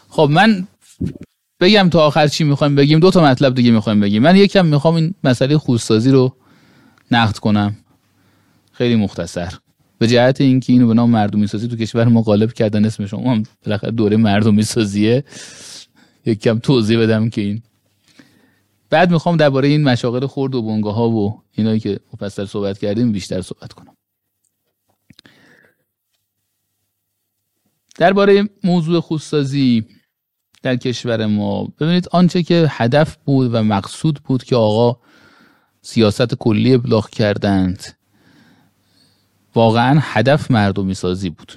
خب من بگم تا آخر چی میخوایم بگیم. 2 تا مطلب دیگه میخوایم بگیم. من یکم میخوام این مسئله خوستسازی رو نقد کنم، خیلی مختصر، به جهت اینکه اینو به نام مردمی سازی تو کشور ما غالب کردن اسمش، اون هم بالاخره دوره مردمی سازیه، یکم توضیح بدم که این. بعد میخوام درباره این مشاغل خرد و بنگاه‌ها و اینایی که مفصل صحبت کردیم بیشتر صحبت کنم. درباره موضوع خوستسازی در کشور ما ببینید، آنچه که هدف بود و مقصود بود که آقا سیاست کلی ابلاغ کردند، واقعا هدف مردمی سازی بود.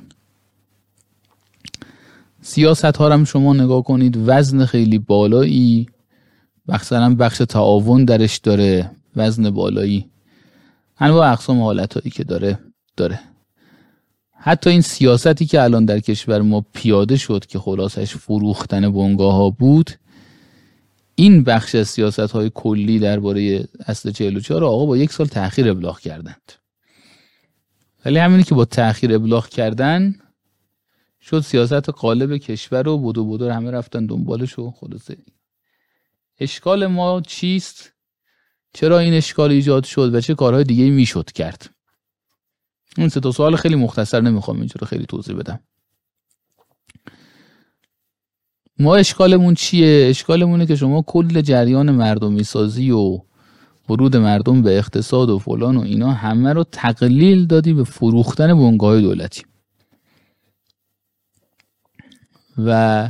سیاست ها رو هم شما نگاه کنید، وزن خیلی بالایی، مثلا بخش تعاون درش داره، وزن بالایی، انواع اقسام حالتایی که داره. حتی این سیاستی که الان در کشور ما پیاده شد که خلاصش فروختن بنگاه ها بود، این بخش از سیاست های کلی درباره اصل 44 آقا با 1 سال تأخیر ابلاغ کردند. ولی همینی که با تأخیر ابلاغ کردن شد سیاست غالب کشور و بدو همه رفتن دنبالش و خلاصه. اشکال ما چیست؟ چرا این اشکال ایجاد شد و چه کارهای دیگه میشد کرد؟ این 3 تا سوال خیلی مختصر، نمیخوام اینجوری خیلی توضیح بدم. ما اشکالمون چیه؟ اشکالمونه که شما کل جریان مردمی سازی و ورود مردم به اقتصاد و فلان و اینا همه رو تقلیل دادی به فروختن بنگاه‌های دولتی. و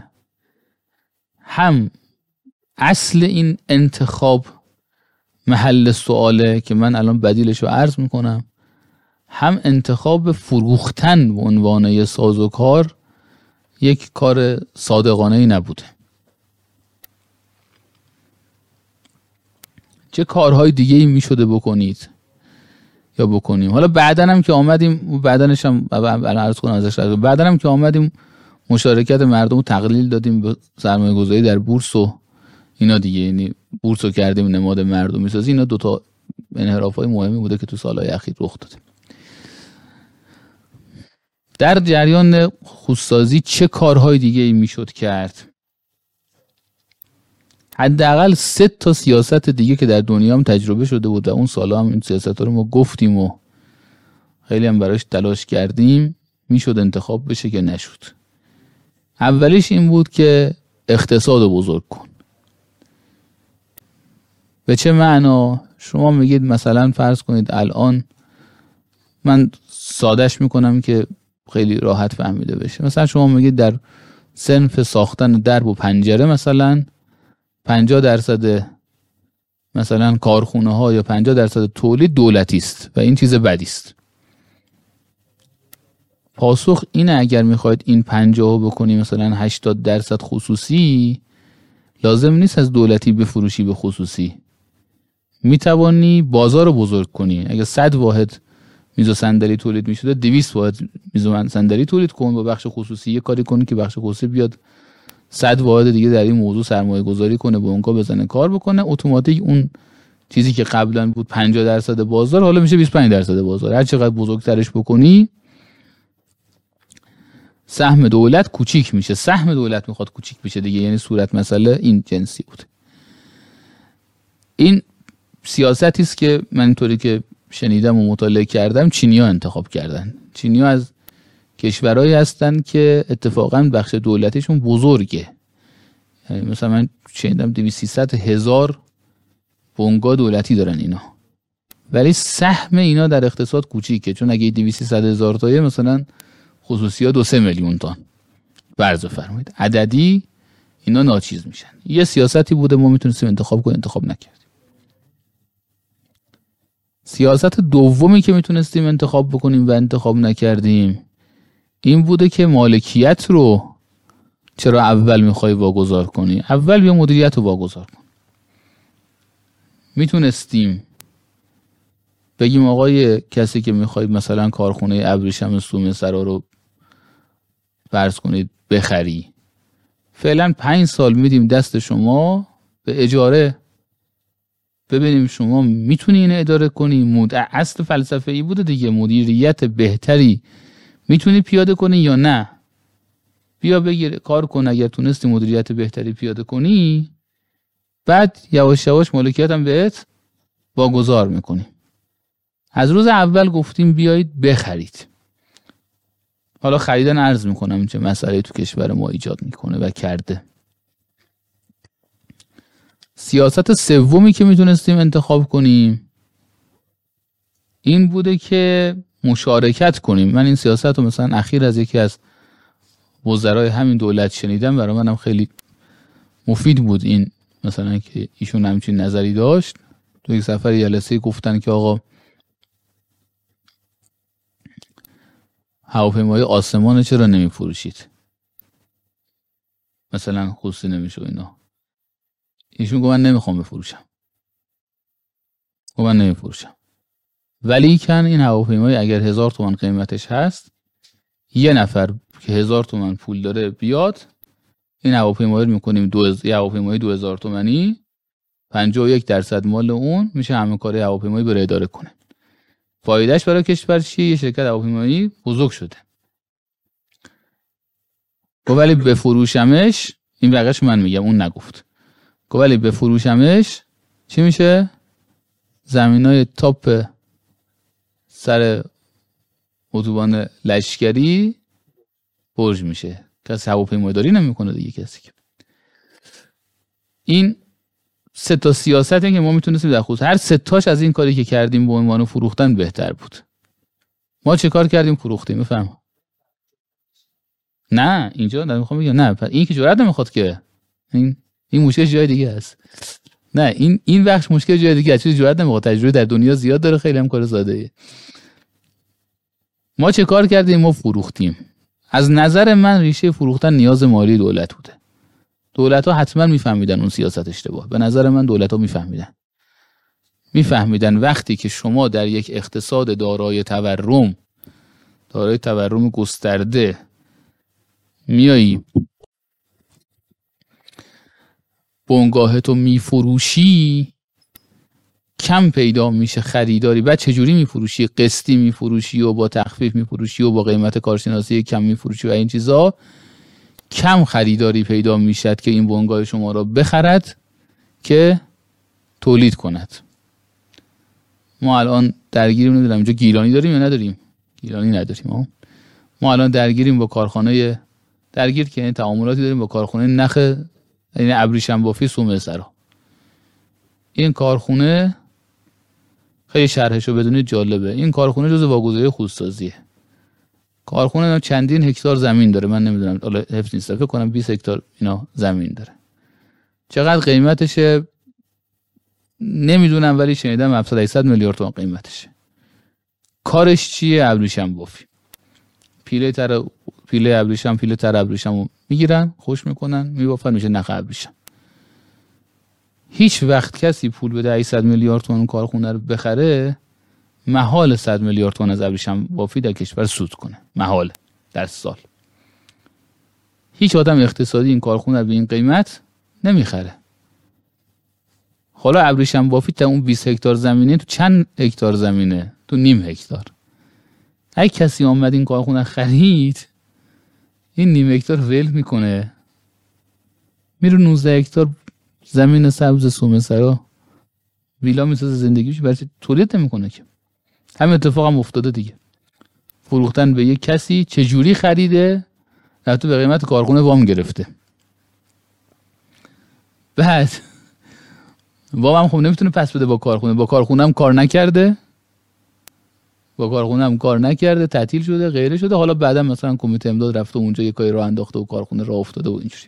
هم اصل این انتخاب محل سواله که من الان بدیلش رو عرض میکنم، هم انتخاب فروختن به عنوان یه سازوکار یک کار صادقانه‌ای نبوده. چه کارهای دیگه‌ای میشده بکنید یا بکنیم؟ حالا بعدن هم که آمدیم، بعدنش هم عرض کنم ازش، بعدن هم که آمدیم مشارکت مردم رو تقلیل دادیم به سرمایه گذاری در بورس و اینا دیگه، یعنی بورس رو کردیم نماد مردمی سازی. اینا 2 تا انحراف‌های مهمی بوده که تو سالهای اخیر رخ داده. در جریان خودسازی چه کارهای دیگه ای میشد کرد؟ حداقل 3 تا سیاست دیگه که در دنیا هم تجربه شده بود و اون سالا هم این سیاست‌ها رو ما گفتیم و خیلی هم براش تلاش کردیم، میشد انتخاب بشه که نشد. اولیش این بود که اقتصاد رو بزرگ کن. به چه معنا؟ شما میگید مثلا فرض کنید الان، من سادهش میکنم که خیلی راحت فهمیده بشه، مثلا شما میگید در صنف ساختن درب و پنجره مثلا 50% مثلا کارخونه ها یا 50% تولید دولتی است و این چیز بدی است. پاسخ اینه اگر میخواید این 50 بکنی مثلا 80% خصوصی، لازم نیست از دولتی بفروشی به خصوصی، میتوانی بازار رو بزرگ کنی. اگر 100 واحد میز و صندلی تولید میشده، 200 واحد میز و صندلی تولید کن، با بخش خصوصی یه کاری کن که بخش خصوصی بیاد 100 واحد دیگه در این موضوع سرمایه گذاری کنه، به اونجا بزنه کار بکنه، اتوماتیک اون چیزی که قبلا بود 50% بازار حالا میشه 25% بازار. هر چقدر بزرگترش بکنی سهم دولت کوچیک میشه. سهم دولت میخواد کوچیک بشه دیگه، یعنی صورت مسئله این جنسی بود. این سیاستی است که من اینطوری که شنیدم و مطالعه کردم چینی‌ها انتخاب کردن. چینی‌ها از کشورهایی هستن که اتفاقا بخش دولتیشون بزرگه. یعنی مثلا من شنیدم 200-300 هزار بنگاه دولتی دارن اینا، ولی سهم اینا در اقتصاد کوچیکه، چون اگه 200-300 هزار تایه مثلا خصوصی ها 2-3 میلیون تن فرض فرمایید، عددی اینا ناچیز میشن. یه سیاستی بوده ما میتونستیم انتخاب کنیم، انتخاب نکردیم. سیاست دومی که میتونستیم انتخاب بکنیم و انتخاب نکردیم این بوده که مالکیت رو چرا اول میخوای واگذار کنی؟ اول بیا مدیریت رو واگذار کن. میتونستیم بگیم آقای کسی که میخوای مثلا کارخونه ابریشم سوم سرا رو فرض کنید بخری، فعلا 5 سال میدیم دست شما به اجاره، ببینیم شما میتونی این اداره کنی. اصل فلسفه ای بوده دیگه، مدیریت بهتری میتونی پیاده کنی یا نه. بیا بگیر کار کن، اگر تونستی مدیریت بهتری پیاده کنی بعد یواش یواش مالکیت هم بهت واگذار میکنی. از روز اول گفتیم بیایید بخرید. حالا خریدن عرض میکنم چه مسئله تو کشور ما ایجاد میکنه و کرده. سیاست سومی که میتونستیم انتخاب کنیم این بوده که مشارکت کنیم. من این سیاست رو مثلا اخیر از یکی از وزرای همین دولت شنیدم، برای منم خیلی مفید بود این، مثلا که ایشون همچین نظری داشت. تو یک سفر جلسه گفتن که آقا هواپیمای آسمان چرا نمیفروشید، مثلا خصوصی نمیشه اینا. ایشون گفت من نمیخوام بفروشم، من نمیفروشم، ولی کن این هواپیمای اگر 1000 تومان قیمتش هست، یه نفر که 1000 تومان پول داره بیاد، این هواپیمایی رو میکنیم یه هواپیمای 2000 تومانی، 51% مال اون میشه همه کار هواپیمایی بره اداره کنه. فایدهش برای کشور چیه؟ یه شرکت هواپیمایی بزرگ شده. گفت ولی بفروشمش، این بقیه‌اش من میگم، اون نگفت. گفت ولی بفروشمش چی میشه؟ زمینای تاپ سر اتوبان لشکری برج میشه. کسی هواپیماداری نمیکنه دیگه کسی که. این سه تا سیاسته که ما میتونستیم در خصوص هر سه تاش از این کاری که کردیم به عنوان فروختن بهتر بود. ما چه کار کردیم؟ فروختیم. میفهم؟ نه اینجا نمیخوام بگم، نه این که جرئت نمیخواد که این مشکل جای دیگه است. نه این بخش مشکل جای دیگه است. چیزی جرئت نمیخواد. تجربه در دنیا زیاد داره، خیلی هم کار ساده ای. ما چه کار کردیم؟ ما فروختیم. از نظر من ریشه فروختن نیاز مالی دولت بوده. دولت‌ها حتما میفهمیدن اون سیاست اشتباه. به نظر من دولت‌ها میفهمیدن وقتی که شما در یک اقتصاد دارای تورم گسترده میایی بنگاهتو میفروشی، کم پیدا میشه خریداری. بعد چجوری میفروشی؟ قسطی میفروشی و با تخفیف میفروشی و با قیمت کارشناسی کم میفروشی و این چیزا، کم خریداری پیدا میشد که این بنگاه شما را بخرد که تولید کند. ما الان درگیریم، نمیدونم اینجا گیلانی داریم یا نداریم؟ گیلانی نداریم. ما الان درگیریم با کارخانه که این تعاملاتی داریم با کارخانه نخ، یعنی ابریشم بافی سومرسرا. این کارخانه خیلی شرحشو بدونید جالبه. این کارخانه جزو واگذاری خودسازیه. کارخانه چندین هکتار زمین داره، من نمیدونم، حالا حفظ نیست، فکر کنم 20 هکتار اینا زمین داره. چقدر قیمتشه نمیدونم، ولی شنیدم 700 میلیارد تومان قیمتشه. کارش چیه؟ ابریشم بافی. پیله تر ابریشم میگیرن، خوش میکنن، میبافن، میشه نخ ابریشم. هیچ وقت کسی پول بده 800 میلیارد تومان کارخونه رو بخره، محال 100 میلیارد تومان از ابریشم بافی در کشور سود کنه. محال در سال. هیچ آدم اقتصادی این کارخونه رو به این قیمت نمیخره. حالا ابریشم بافی تا اون 20 هکتار زمینه تو چند هکتار زمینه؟ تو نیم هکتار. اگه کسی آمد این کارخونه خرید، این نیم هکتار ول میکنه، میره 19 هکتار زمین سبز سومرسرا ویلا میسازه، زندگیش برای تولید نمیکنه که. همین اتفاق هم افتاده دیگه. فروختن به یک کسی چجوری خریده؟ حتی به قیمت کارخونه وام گرفته. بعد وام هم خب نمیتونه پس بده با کارخونه هم کار نکرده، تعطیل شده، غیره شده. حالا بعدا مثلا کمیته امداد رفته اونجا یک کاری راه انداخته و کارخونه راه افتاده و اینجوری.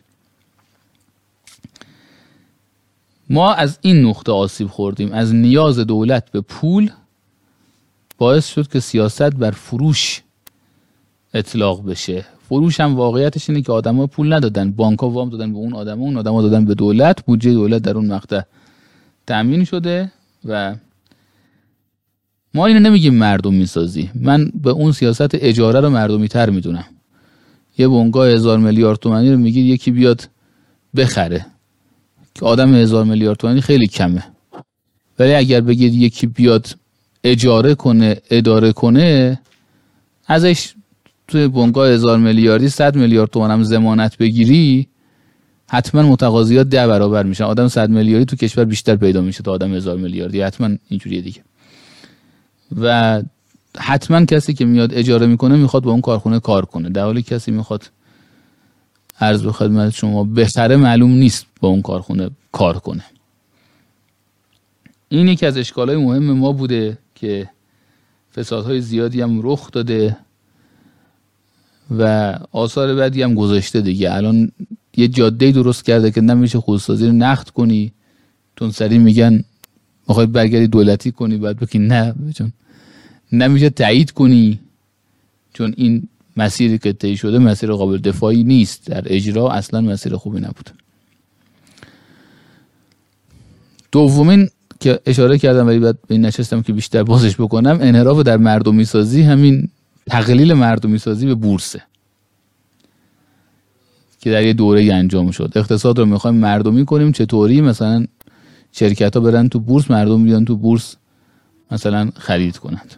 ما از این نقطه آسیب خوردیم، از نیاز دولت به پول باعث شد که سیاست بر فروش اطلاق بشه. فروش هم واقعیتش اینه که آدما پول ندادن، بانک‌ها وام دادن به اون آدما دادن به دولت، بودجه دولت در اون مقطع تامین شده و ما اینو نمیگیم مردم میسازی. من به اون سیاست اجاره رو مردمی تر میدونم. یه بنگاه 1000 میلیارد تومانی رو میگید یکی بیاد بخره، که آدم 1000 میلیارد تومانی خیلی کمه. ولی اگر بگید یکی بیاد اجاره کنه، اداره کنه، ازش توی بنگاه 1000 میلیاردی 100 میلیارد تومان هم ضمانت بگیری، حتما متقاضیات 10 برابر میشن. آدم 100 میلیاردی تو کشور بیشتر پیدا میشه تا آدم 1000 میلیاردی، حتما اینجوریه دیگه. و حتما کسی که میاد اجاره میکنه میخواد با اون کارخونه کار کنه، در حالی کسی میخواد عرض به خدمت شما بهتره معلوم نیست با اون کارخونه کار کنه. این یکی از اشکالای مهم ما بوده که فسادهای زیادی هم رخ داده و آثار بدی هم گذاشته دیگه. الان یه جاده درست کرده که نمیشه خودسازی رو نقد کنی، تون سری میگن میخوای برگردی دولتی کنی، بعد بگی نه، چون نمیشه تایید کنی، چون این مسیری که طی شده مسیر قابل دفاعی نیست، در اجرا اصلا مسیر خوبی نبود. دومین که اشاره کردم ولی بعد به این نشستم که بیشتر بازش بکنم، انحراف در مردمی سازی، همین تقلیل مردمی سازی به بورسه که در یه دوره انجام شد. اقتصاد رو میخوایم مردمی کنیم، چطوری؟ مثلا شرکت ها برن تو بورس، مردم بیان تو بورس مثلا خرید کنند.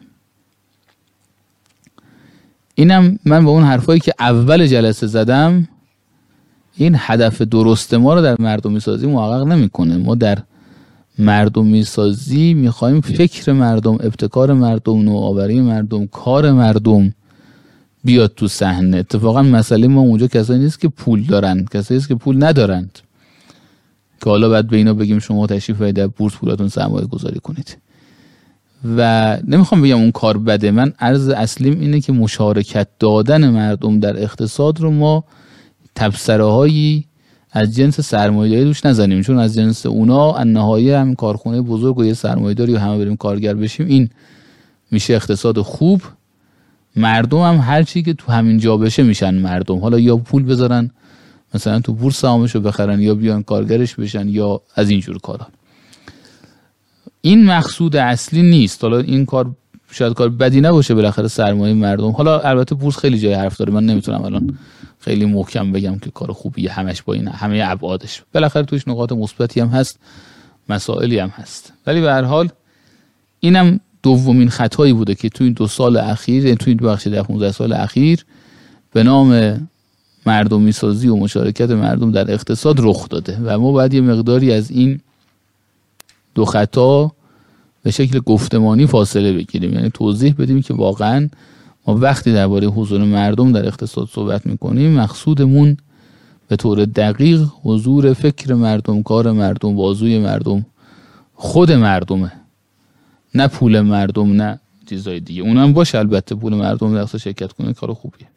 اینم من با اون حرفایی که اول جلسه زدم، این هدف درست ما رو در مردمی سازی محقق نمیکنه. ما در مردمی سازی میخوایم فکر مردم، ابتکار مردم، نوآوری مردم، کار مردم بیاد تو صحنه. اتفاقا مسئله ما اونجا کسایی نیست که پول دارن، کسایی است که پول ندارند که حالا بعد به اینا بگیم شما تشریف بیارید در بورس پولاتون سرمایه گذاری کنید. و نمیخوام بگم اون کار بده، من عرض اصلیم اینه که مشارکت دادن مردم در اقتصاد رو ما تبصره‌هایی از جنس سرمایه‌داری روش نزنیم، چون از جنس اونا النهایه هم کارخونه بزرگ و یه سرمایه‌داری و همه بریم کارگر بشیم، این میشه اقتصاد خوب. مردم هم هر چی که تو همین جا بشه میشن مردم، حالا یا پول بذارن مثلا تو بورس سهامشو بخرن یا بیان کارگرش بشن یا از این جور کارا. این مقصود اصلی نیست. حالا این کار شاید کار بدی نباشه، بالاخره سرمایه مردم. حالا البته بورس خیلی جای حرف داره، من نمیتونم الان خیلی محکم بگم که کار خوبیه همش با این همه ابعادش، بالاخره توش نقاط مثبتی هم هست، مسائلی هم هست. ولی به هر حال اینم دومین خطایی بوده که تو این 2 سال اخیر، تو این بخش 15 سال اخیر به نام مردمی سازی و مشارکت مردم در اقتصاد رخ داده و ما باید یه مقداری از این 2 خطا به شکل گفتمانی فاصله بگیریم، یعنی توضیح بدیم که واقعا ما وقتی درباره حضور مردم در اقتصاد صحبت میکنیم مقصودمون به طور دقیق حضور فکر مردم، کار مردم، بازوی مردم، خود مردمه، نه پول مردم، نه چیزای دیگه. اونم باشه البته، پول مردم در اقتصاد شرکت کنه کار خوبیه.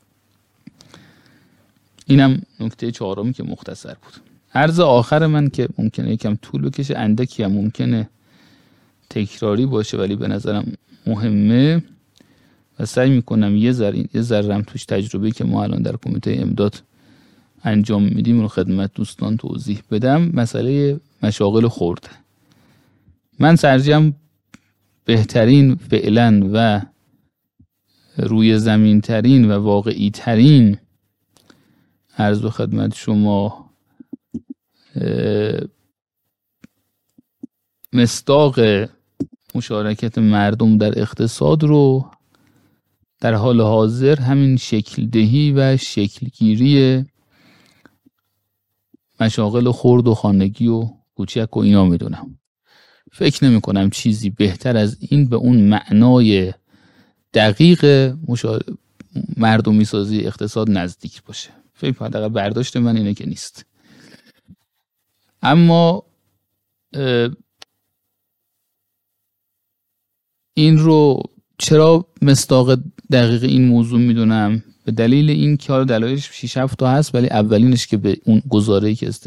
اینم نکته 4 که مختصر بود. عرض آخر من که ممکنه یکم طول بکشه، اندکی هم ممکنه تکراری باشه ولی به نظرم مهمه و سعی میکنم یه ذرم توش تجربه‌ای که ما الان در کمیته امداد انجام میدیم رو خدمت دوستان توضیح بدم. مسئله مشاغل خرده. من سرجم بهترین فعلا و روی زمین ترین و واقعی ترین عرض به خدمت شما مصداق مشارکت مردم در اقتصاد رو در حال حاضر همین شکل دهی و شکلگیری مشاغل خرد و خانگی و کوچک و اینا میدونم. فکر نمی کنم چیزی بهتر از این به اون معنای دقیق مردمی سازی اقتصاد نزدیک باشه. فکر کنم برداشت من اینه که نیست. اما این رو چرا مصداق دقیق این موضوع میدونم؟ به دلیل این که حالا دلایلش 6-7 تا هست، ولی اولینش که به اون گزاره‌ای که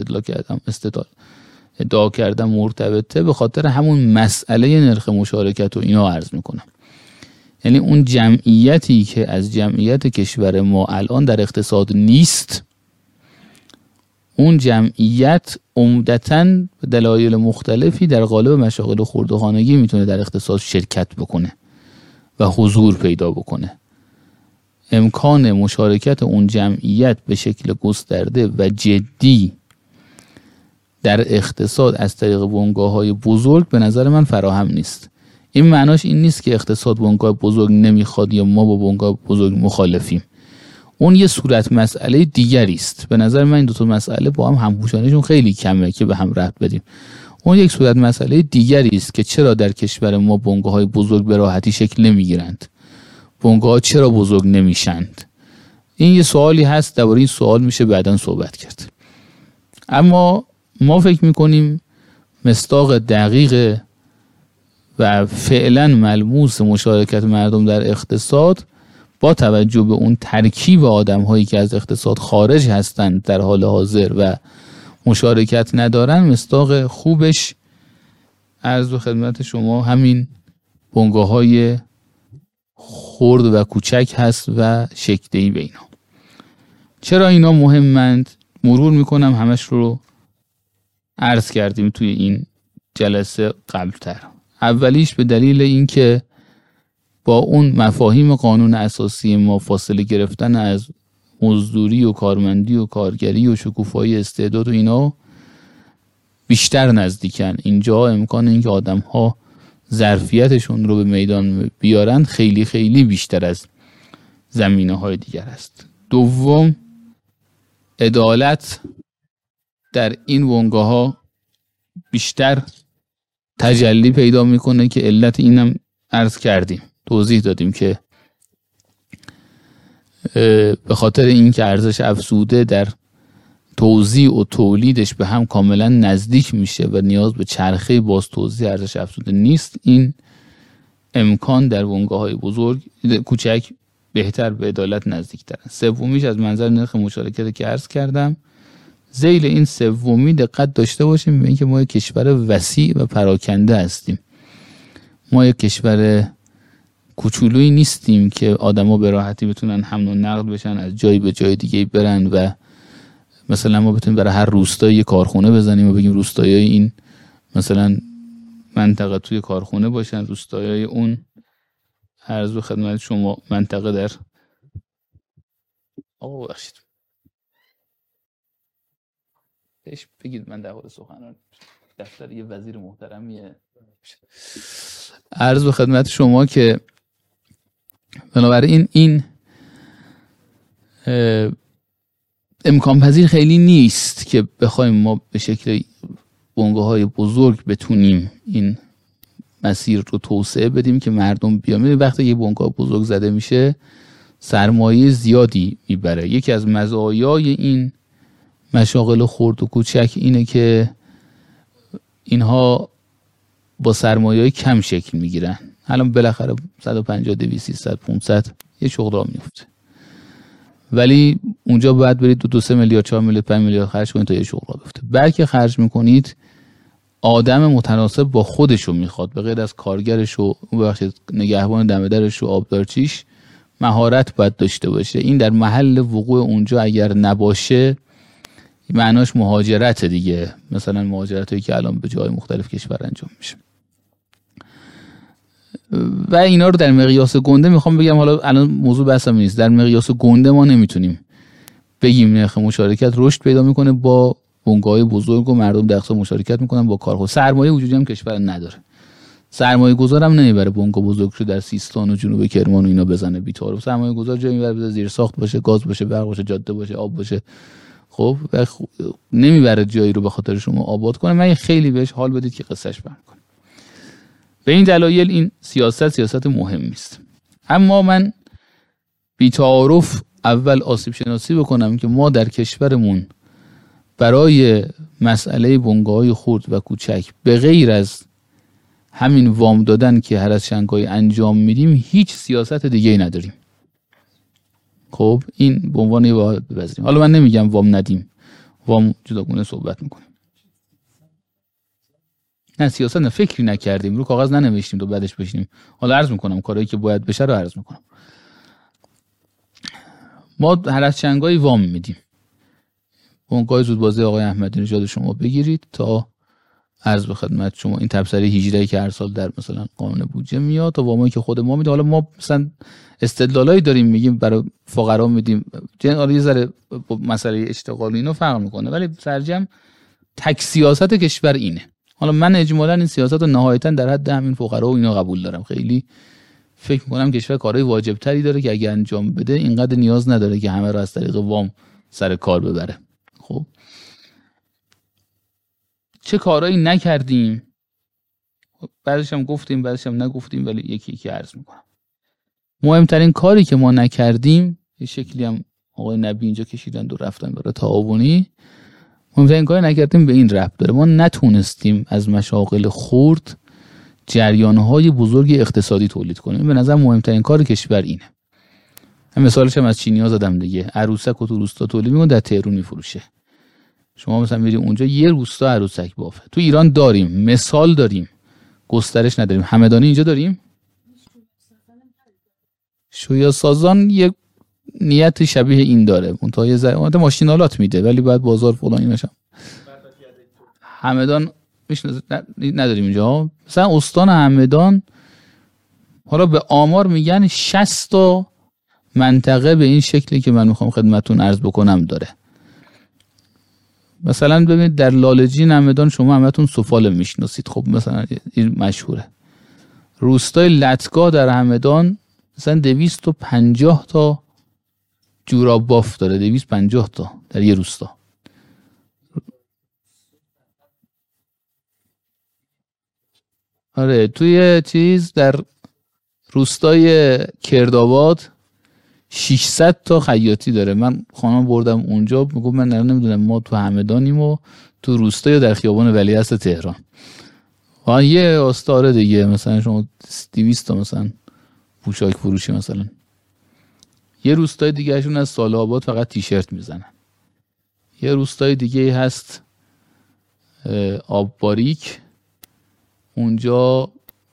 ادعا کردم مرتبطه، به خاطر همون مسئله نرخ مشارکت و اینا عرض میکنم. یعنی اون جمعیتی که از جمعیت کشور ما الان در اقتصاد نیست، اون جمعیت عمدتاً به دلایل مختلفی در قالب مشاغل خرد و خانگی میتونه در اقتصاد شرکت بکنه و حضور پیدا بکنه. امکان مشارکت اون جمعیت به شکل گسترده و جدی در اقتصاد از طریق بنگاه‌های بزرگ به نظر من فراهم نیست. این معناش این نیست که اقتصاد بنگاه بزرگ نمیخواد یا ما با بنگاه بزرگ مخالفیم. اون یه صورت مسئله دیگری است. به نظر من این دو تا مسئله با هم همپوشانیشون خیلی کمه که به هم ربط بدیم. اون یک صورت مسئله دیگری است که چرا در کشور ما بنگاه‌های بزرگ به راحتی شکل نمیگیرند، بنگاه‌ها چرا بزرگ نمیشند. این یه سوالی هست، درباره این سوال میشه بعداً صحبت کرد. اما ما فکر میکنیم مصداق دقیق و فعلا ملموس مشارکت مردم در اقتصاد با توجه به اون ترکیب آدم‌هایی که از اقتصاد خارج هستند در حال حاضر و مشارکت ندارن، مصداق خوبش عرض به خدمت شما همین بنگاه‌های خرد و کوچک هست و شکل‌دهی به اینا. چرا اینا مهمند؟ مرور میکنم، همش رو عرض کردیم توی این جلسه قبلتر. اولیش به دلیل اینکه با اون مفاهیم قانون اساسی ما فاصله گرفتن از مزدوری و کارمندی و کارگری و شکوفایی استعداد و اینا بیشتر نزدیکن. اینجا امکان اینکه آدم‌ها ظرفیتشون رو به میدان بیارن خیلی خیلی بیشتر از زمینه‌های دیگر است. دوم، عدالت در این بنگاه‌ها بیشتر تجلی پیدا میکنه که علت اینم عرض کردیم، توضیح دادیم که به خاطر این که ارزش افزوده در توزیع و تولیدش به هم کاملا نزدیک میشه و نیاز به چرخه باز توزیع ارزش افزوده نیست، این امکان در بنگاه‌های بزرگ کوچک بهتر به عدالت نزدیک‌ترن. سومیش از منظر نرخ مشارکت که عرض کردم. ذیل این سومی دقت داشته باشیم به اینکه ما یک کشور وسیع و پراکنده هستیم. ما یک کشور کوچولویی نیستیم که آدما به راحتی بتونن حمل و نقل بشن، از جایی به جای دیگه برن و مثلا ما بتونیم برای هر روستایی یه کارخونه بزنیم و بگیم روستایای این مثلا منطقه توی کارخونه باشن، روستایای اون عرض به خدمت شما منطقه در بخشید پیش بگید من در حال سخنرانی دفتر یه وزیر محترمیه. عرض به خدمت شما که بنابراین این امکان پذیر خیلی نیست که بخوایم ما به شکل بنگاه‌های بزرگ بتونیم این مسیر رو توسعه بدیم که مردم بیان. وقتی یه بنگاه بزرگ زده میشه سرمایه زیادی میبره. یکی از مزایای این مشاغل خرد و کوچک اینه که اینها با سرمایه‌های کم شکل میگیرن. الان بالاخره 150 200 300 500 یه شغل را میفته، ولی اونجا باید برید 2-3 میلیارد 4 میلیارد 5 میلیارد خرج کنید تا یه شغل را بیفته. بلکه خرج میکنید آدم متناسب با خودشو میخواد، به غیر از کارگرش و نگهبان دم درش و آبدارچیش مهارت باید داشته باشه. این در محل وقوع اونجا اگر نباشه معناش مهاجرت دیگه، مثلا مهاجرتایی که الان به جای مختلف کشور انجام میشه. و اینا رو در مقیاس گنده میخوام بگم، حالا الان موضوع بحثم نیست، در مقیاس گنده ما نمیتونیم بگیم نرخ مشارکت رشد پیدا میکنه با بنگاه‌های بزرگ و مردم در اقتصاد مشارکت میکنن با کارخونه. سرمایه وجودی هم کشور نداره، سرمایه گذار هم نمیبره بنگاه بزرگ رو در سیستان و جنوب کرمان و اینا بزنه بی‌تعارف. سرمایه گذار جایی میبره بذاره زیر ساخت باشه، گاز باشه، برق باشه، جاده باشه، آب باشه. خب نمیبره جایی رو به خاطر شما آباد کنه. من خیلی بهش حال بدید که قصهش بیان کنم. به این دلایل این سیاست مهمی است. اما من بی‌تعارف اول آسیب شناسی بکنم که ما در کشورمون برای مسئله بنگاه‌های خرد و کوچک به غیر از همین وام دادن که هر از شنگهای انجام میدیم هیچ سیاست دیگه ای نداریم. خب این به عنوان یه واحد بپذیریم. حالا من نمیگم وام ندیم، وام جداگونه صحبت میکنیم. نه سیاست نه، فکری نکردیم، رو کاغذ ننوشتیم تو بعدش بشینیم. حالا عرض میکنم کارهایی که باید بشه رو عرض میکنم. ما هر از چنگای وام میدیم. بنگاه زودبازی آقای احمدی نژاد شما بگیرید تا عرض به خدمت شما این تبصره هجری که هر سال در مثلا قانون بودجه میاد تا وامایی که خود ما میده. حالا ما مثلا استدلالایی داریم میگیم برای فقرا میدیم، حالا یه ذره مسئله اشتغال اینا فرق میکنه، ولی سرجم تک سیاست کشور اینه. حالا من اجمالاً این سیاست رو نهایتاً در حد همین فقرا و اینا قبول دارم. خیلی فکر می‌کنم کشور کارهای واجب‌تری داره که اگه انجام بده اینقدر نیاز نداره که همه رو از طریق وام سر کار ببره. خب چه کارهایی نکردیم؟ بعضیش هم گفتیم بعضیش هم نگفتیم، ولی یکی یکی عرض می‌کنم. مهمترین کاری که ما نکردیم، یه شکلی هم آقای نبی اینجا کشیدن و رفتن برای تعاونی، مهمترین کاری نکردیم به این ربط داره. ما نتونستیم از مشاغل خرد جریان‌های بزرگ اقتصادی تولید کنیم. به نظر مهمترین کار کشور اینه. مثالش هم از چینی‌ها زدم دیگه. عروسک رو تو روستا تولید می‌کنه، در تهران می‌فروشه. شما مثلا میری اونجا یه روستا عروسک بافه. تو ایران داریم، مثال داریم، گسترش نداریم. همدانی اینجا داریم. شویا سازان یه نیت شبیه این داره. منتها یه ذره ماشینالات میده ولی بعد بازار فلانی نشه. همدان نداریم اینجا. مثلا استان همدان حالا به آمار میگن 60 تا منطقه به این شکلی که من میخوام خدمتتون عرض بکنم داره. مثلا ببینید در لاله‌جین همدان شما همتون سفال میشناسید. خب مثلا این مشهوره. روستای لطگاه در همدان مثلا 250 تا جوراب باف داره. 250 تا در یه روستا. آره توی چیز در روستای کردآباد 600 تا خیاطی داره. من خانم بردم اونجا، میگم من نمیدونم ما تو همدانیم و تو روستای در خیابان ولیعصر تهران. و یه استاره دیگه مثلا شما 200 تا مثلا پوشاک فروشی مثلا. یه روستای دیگه اشون از سال‌آباد فقط تیشرت میزنن. یه روستای دیگه هست آب باریک، اونجا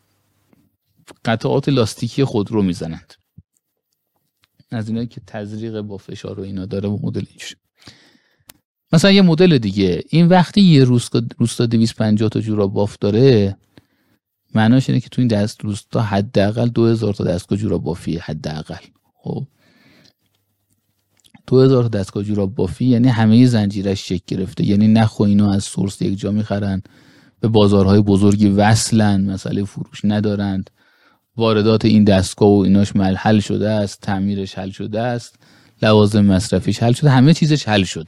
قطعات لاستیکی خودرو میزنند. از اینایی که تزریق با فشار و اینا داره و مدل اینجوری. مثلا یه مدل دیگه این وقتی یه روستا 250 تا جوراب باف داره، معناش اینه که تو این روستا حداقل 2000 تا دستگاه جوراب بافیه حداقل. خب 2000 تا دستگاه جوراب بافی یعنی همه زنجیرش شکل گرفته. یعنی نخو اینا از سورس یک جا میخرن، به بازارهای بزرگی وصلن، مسئله فروش ندارند، واردات این دستگاه و ایناش حل شده است، تعمیرش حل شده است، لوازم مصرفیش حل شده، همه چیزش حل شده.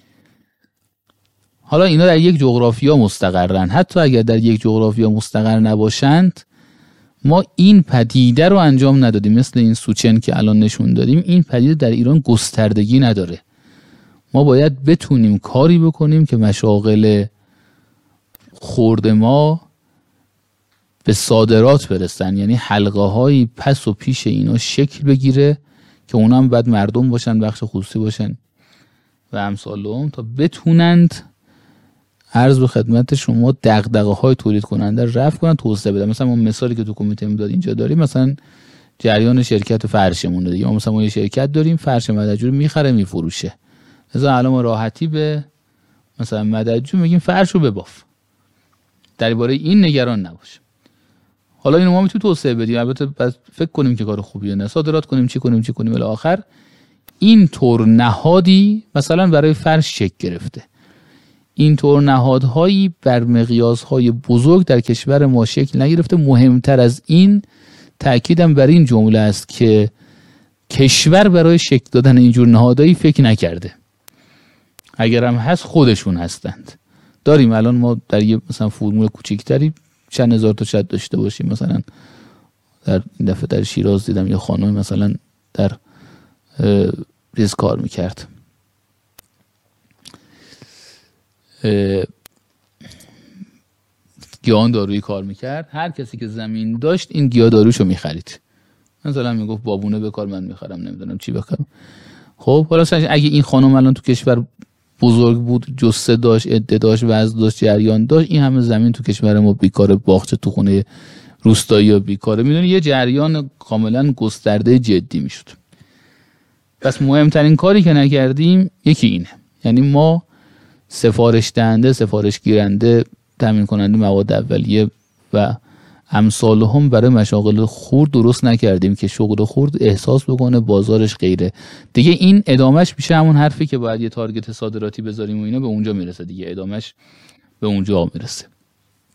حالا اینا در یک جغرافیا مستقرن. حتی اگر در یک جغرافیا مستقر نباشند، ما این پدیده رو انجام ندادیم. مثل این سوچن که الان نشون دادیم، این پدیده در ایران گستردگی نداره. ما باید بتونیم کاری بکنیم که مشاغل خرد ما به صادرات برسن، یعنی حلقه های پس و پیش اینا شکل بگیره که اونا هم باید مردم باشن، بخش خصوصی باشن و امثالهم، تا بتونند عرض به خدمت شما دغدغه های تولید کننده رفع کنن، توسعه بدن. مثلا ما مثالی که تو کمیته امداد اینجا داریم، مثلا جریان شرکت فرشمون دیگه. مثلا ما یه شرکت داریم فرش مددجو میخره میفروشه. مثلا الان ما راحتی به مثلا مددجو میگیم فرش رو بباف. درباره این نگران نباش. حالا اینو ما میتونیم توسعه بدیم، البته فکر کنیم که کار خوبیه، نه صادرات کنیم، چی کنیم الی آخر. این طور نهادی مثلا برای فرش شکل گرفته. این طور نهادهایی بر مقیاسهای بزرگ در کشور ما شکل نگرفته. مهمتر از این تأکیدم بر این جمله است که کشور برای شکل دادن اینجور نهادهایی فکر نکرده. اگر هم هست خودشون هستند. داریم الان ما در یه مثلا فرمول کوچیکتری چند هزار تا شاید داشته باشیم. مثلا در این دفعه در شیراز دیدم یه خانم مثلا در ریز کار میکرد، گیاهان دارویی کار میکرد. هر کسی که زمین داشت این گیاه دارویشو میخرید. مثلا میگفت بابونه بکار من میخرم، نمیدونم چی بخرم. خب حالا اگه این خانم الان تو کشور بزرگ بود، جثه داشت، عده داشت، وزن داشت، جریان داشت، این همه زمین تو کشور ما بیکاره، باغچه تو خونه روستایی ها بیکاره، میدونی یه جریان کاملا گسترده جدی میشد. پس مهمترین کاری که نکردیم یکی اینه. یعنی ما سفارش دهنده، سفارش گیرنده، تامین کننده مواد اولیه و امثالهم برای مشاغل خرد درست نکردیم که شغل خرد احساس بکنه بازارش غیره. دیگه این ادامش میشه همون حرفی که باید یه تارگت صادراتی بذاریم و اینا، به اونجا میرسه دیگه، ادامش به اونجا میرسه.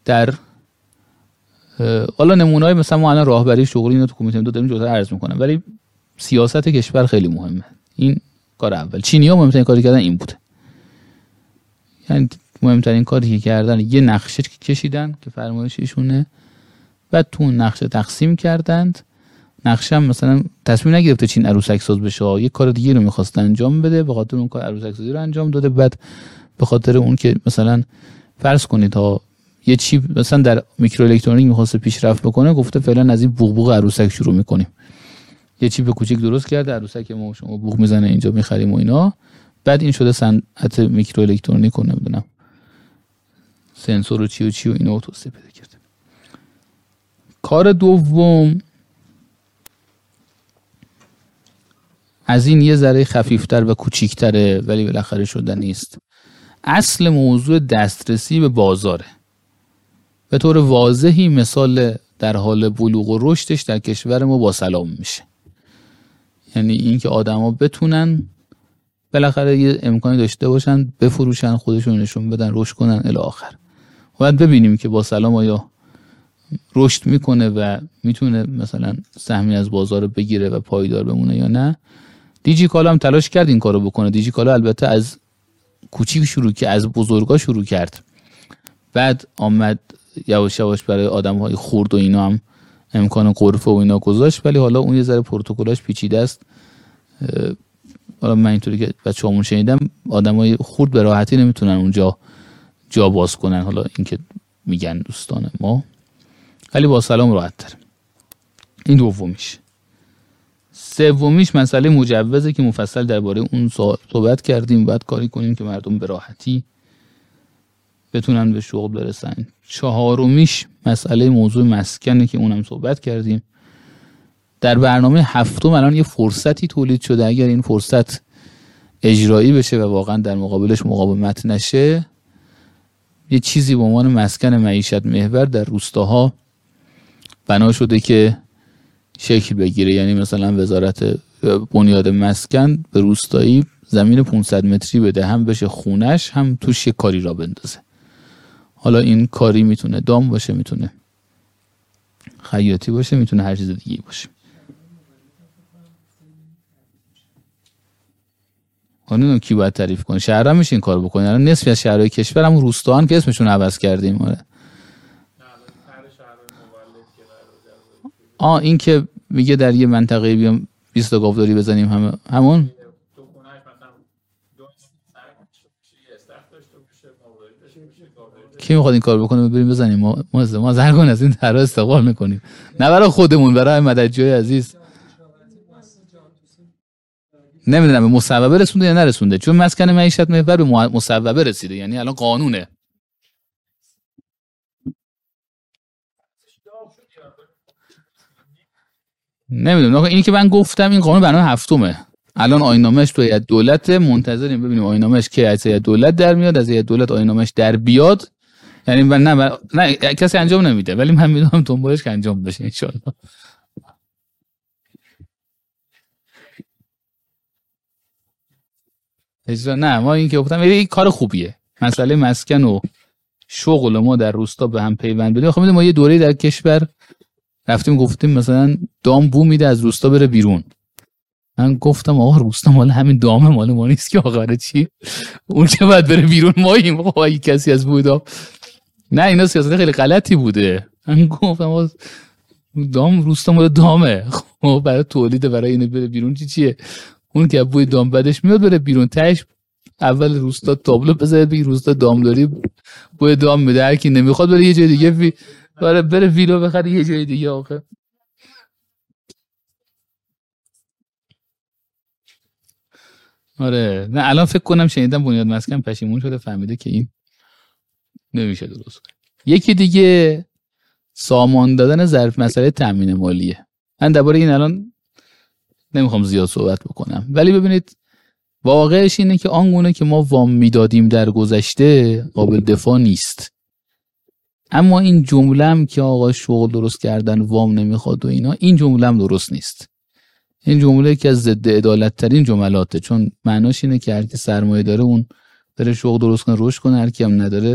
در حالا نمونه‌های مثلا ما الان راهبری شغلی اینو تو کمیته دو داریم جزء عرض می‌کنم، ولی سیاست کشور خیلی مهمه. این کار اول. چینی‌ها مهمترین کاری کردن این بوده. یعنی مهمترین کاری که کردن یه نقشه کشیدن که فرمایش ایشونه، بعد تو نقشه تقسیم کردند. نقشه هم مثلا تصمیم نگرفته چین عروسک ساز بشه، یه کار دیگه رو می‌خواست انجام بده، به خاطر اون کار عروسک سازی رو انجام داده. بعد به خاطر اون که مثلا فرض کنید تا یه چیپ مثلا در میکروالکترونیک می‌خواسته پیشرفت بکنه، گفته فعلا از این بوق عروسک شروع می‌کنیم. یه چیپ کوچیک درست کرده، عروسک ما شما بوق میزنه اینجا می‌خریم و اینا. بعد این شده صنعت میکروالکترونیک و نمیدونم سنسور و چی و اینا توسعه پیدا کرده. کار دوم از این یه ذره خفیفتر و کوچیک‌تره ولی بالاخره شده نیست. اصل موضوع دسترسی به بازاره. به طور واضحی مثال در حال بلوغ و رشدش در کشور ما با سلام میشه. یعنی این که آدما بتونن بالاخره یه امکانی داشته باشن بفروشن، خودشون نشون بدن، رشد کنن الی آخر. باید ببینیم که با سلام آیا رشد میکنه و میتونه مثلا سهمی از بازار بگیره و پایدار بمونه یا نه. دیجی کالا هم تلاش کرد این کارو بکنه. دیجی کالا البته از کوچیک شروع کرد، از بزرگا شروع کرد، بعد آمد یواش یواش برای آدم‌های خرد و اینا هم امکان غرفه و اینا گذاشت، ولی حالا اون یه ذره پروتکلش پیچیده است. حالا من اینطوری که بچه‌هامون شنیدم آدمای خرد به راحتی نمیتونن اونجا جا باز کنن، حالا اینکه میگن دوستان ما، ولی با سلام راحت تر. این دومیش. سومیش مسئله مجوزه که مفصل درباره اون صحبت کردیم. باید کاری کنیم که مردم به راحتی بتونن به شغل برسن. چهارمیش مسئله موضوع مسکنه که اونم صحبت کردیم. در برنامه هفتم الان یه فرصتی تولید شده، اگر این فرصت اجرایی بشه و واقعا در مقابلش مقاومت نشه، یه چیزی به عنوان مسکن معیشت محور در روستاها بنا شده که شکل بگیره. یعنی مثلا وزارت بنیاد مسکن به روستایی زمین 500 متری بده، هم بشه خونش هم توش یه کاری را بندازه. حالا این کاری میتونه دام باشه، میتونه خیاطی باشه، میتونه هر چیز دیگه باشه. حالا کی باید تعریف کنه؟ شهرها میشه این کار بکنه. الان نصفی از شهرهای کشور هم روستاهان که اسمشون عوض کردیم. این که میگه در یه منطقه بیام 20 تا گاوداری بزنیم، همون کی میخواد این کار بکنه؟ بریم بزنیم. ما زرگان از این طرح استقبال میکنیم، نه برای خودمون، برای مددجوی عزیز. نمیدونم به مصوبه رسونده یا نرسونده، چون مسکن معیشت محور به مصوبه رسیده، یعنی الان قانونه. نمیدونم. اینی که من گفتم این قانون برنامه هفتمه. الان آیین‌نامه‌اش تو هیئت دولت، منتظریم ببینیم آیین‌نامه‌اش کی از هیئت دولت در میاد. از هیئت دولت آیین‌نامه‌اش در بیاد، یعنی من نه کسی انجام نمیده، ولی من میدونم دنبالش که انجام بشه ان شاءالله. نه ما این که گفتم این کار خوبیه. مسئله مسکن و شغل ما در روستا به هم پیوند بده. خب ما یه دوره در کشور رفتیم گفتیم مثلا دام بو میده از روستا بره بیرون. من گفتم آقا روستا مال همین دامه، مال ما نیست که آخره چی اون که باید بره بیرون ماییم. آقا کسی از بو دام نه، اینا سیاست خیلی غلطی بوده. من گفتم دام روستا مال دامه، خب برای تولید برای اینو بره بیرون چیه؟ اون که بوی دام بعدش میاد بره بیرون، تهش اول روستا تابلو بذاره بگی روستا دامداری بوی دام میده، هر کی نمیخواد بره یه جای دیگه بره ویلو بخره یه جای دیگه. آخه آره نه الان فکر کنم شنیدم بنیاد مسکن پشیمون شده، فهمیده که این نمیشه درست کنه. یکی دیگه سامان دادن ظرف مسئله تامین مالیه. من درباره این الان نمیخوام زیاد صحبت بکنم، ولی ببینید واقعش اینه که آنگونه که ما وام میدادیم در گذشته قابل دفاع نیست. اما این جمله هم که آقا شغل درست کردن وام نمیخواد و اینا، این جمله هم درست نیست. این جمله که از ضد عدالت ترین جملاته، چون معناش اینه که هر کی سرمایه داره اون بره شغل درست کنه رشد کنه، هر کی هم نداره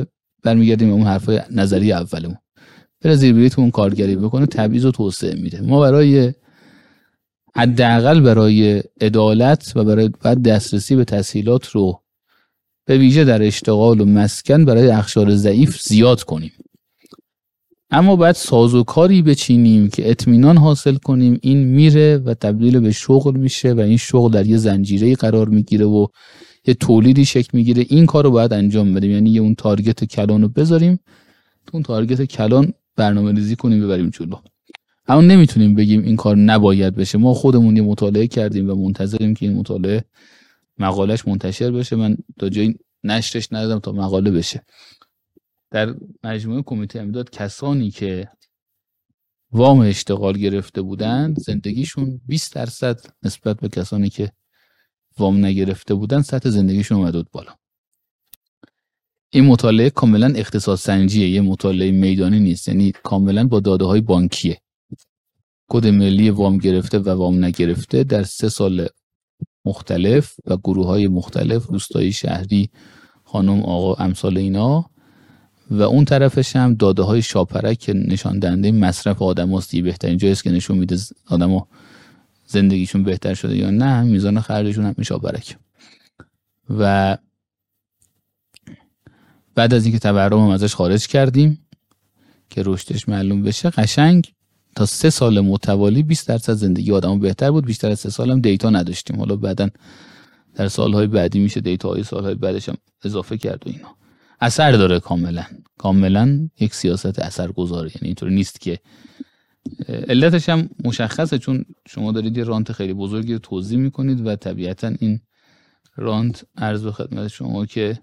برمیگردیم به اون حرفای نظری اولمون. بره زیر بلیط کارگری بکنه، تبعیض و توسعه میده. ما برای حداقل برای عدالت و برای بعد دسترسی به تسهیلات رو به ویژه در اشتغال و مسکن برای اقشار ضعیف زیاد کنیم. اما باید سازوکاری بچینیم که اطمینان حاصل کنیم این میره و تبدیل به شغل میشه و این شغل در یه زنجیره قرار میگیره و یه تولیدی شکل میگیره. این کار رو باید انجام بدیم، یعنی یه اون تارگت کلان رو بذاریم، تو اون تارگت کلان برنامه ریزی کنیم ببریم جلو. اما نمیتونیم بگیم این کار نباید بشه. ما خودمون یه مطالعه کردیم و منتظریم که این مطالعه مقالش منتشر بشه. من تا جایی نشرش ندادم تا مقاله بشه. در مجموعه کمیته امداد کسانی که وام اشتغال گرفته بودند زندگیشون 20% نسبت به کسانی که وام نگرفته بودند سطح زندگیشون اومد بالا. این مطالعه کاملا اختصاص سنجیه، یه مطالعه میدانی نیست، یعنی کاملا با داده های بانکیه. کد ملی وام گرفته و وام نگرفته در 3 سال مختلف و گروه های مختلف، روستایی، شهری، خانم، آقا، امثال اینا، و اون طرفش هم داده های شاپرک که نشان دهنده مصرف آدم هست. بهترین جاییست که نشون میده آدم ها زندگیشون بهتر شده یا نه، میزان خرجشون هم شاپرک. و بعد از اینکه تورم هم ازش خارج کردیم که رشدش معلوم بشه، قشنگ تا 3 سال متوالی 20% زندگی آدم بهتر بود. بیشتر از 3 سال هم دیتا نداشتیم. حالا بعدن در سالهای بعدی میشه دیتاهای سالهای بعدش هم اضافه کرد و اینا. اثر داره کاملا یک سیاست اثرگذاره. یعنی اینطوری نیست که علتش هم مشخصه، چون شما دارید یه رانت خیلی بزرگی رو توزیع میکنید و طبیعتا این رانت عرض به خدمت شما که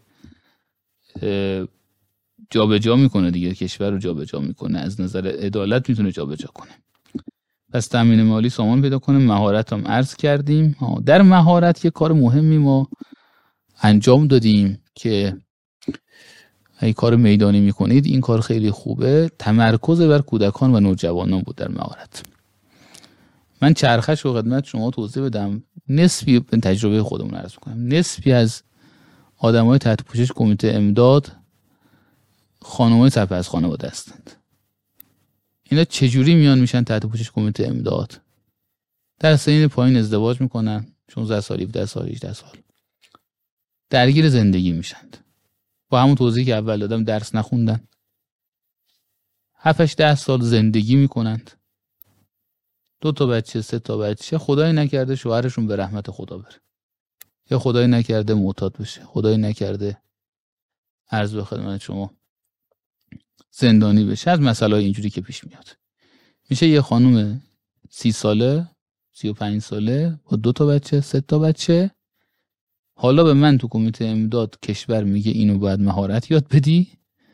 جابجا میکنه دیگه، کشور رو جابجا میکنه، از نظر عدالت میتونه جابجا کنه. پس تامین مالی سامان پیدا کنه. مهارت هم عرض کردیم. در مهارت یه کار مهمی ما انجام دادیم که اگه کار میدانی میکنید این کار خیلی خوبه. تمرکز بر کودکان و نوجوانان بود در مهارت. من چرخش رو خدمت شما توضیح بدم. نسبی به تجربه خودمون عرض کنم، نسبی از آدمای تحت پوشش کمیته امداد خانمای سرپرست خانواده هستند. اینا چجوری میان میشن تحت پوشش کمیته امداد؟ در سن پایین ازدواج میکنن، 16 سال، 17 سال، 18 سال، درگیر زندگی میشن. با همون توضیحی که اول دادم، درس نخوندن، 7-10 سال زندگی میکنند، 2 تا بچه، 3 تا بچه، خدای نکرده شوهرشون به رحمت خدا بره، یا خدای نکرده معتاد بشه، خدای نکرده عرض به خدمت شما زندانی بشه. از مسائل اینجوری که پیش میاد، میشه یه خانم 30 ساله، 35 ساله با 2 تا بچه، 3 تا بچه. حالا به من تو کمیته امداد کشور میگه اینو باید مهارت یاد بدی،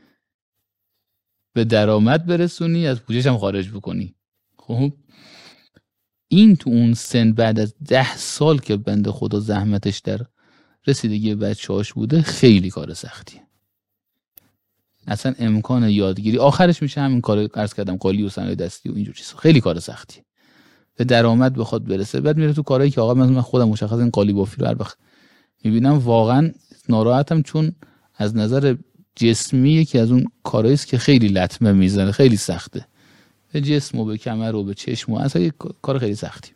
به درآمد برسونی، از پوشش هم خارج بکنی. خب این تو اون سن بعد از 10 سال که بنده خدا زحمتش در رسیدگی بچه‌هاش بوده، خیلی کار سختیه. اصلا امکان یادگیری آخرش میشه همین کار عرض کردم، قالی و صنایع دستی و اینجور چیزا. خیلی کار سختیه. به درآمد بخواد برسه، بعد میره تو کارهایی که آقا من خودم مشخص این قالی بافی رو هر وقت میبینم واقعا ناراحتم، چون از نظر جسمی یکی از اون کارهایی است که خیلی لطمه میزنه، خیلی سخته به جسم و به کمر و به چشم و اصلا یک کار خیلی سختی.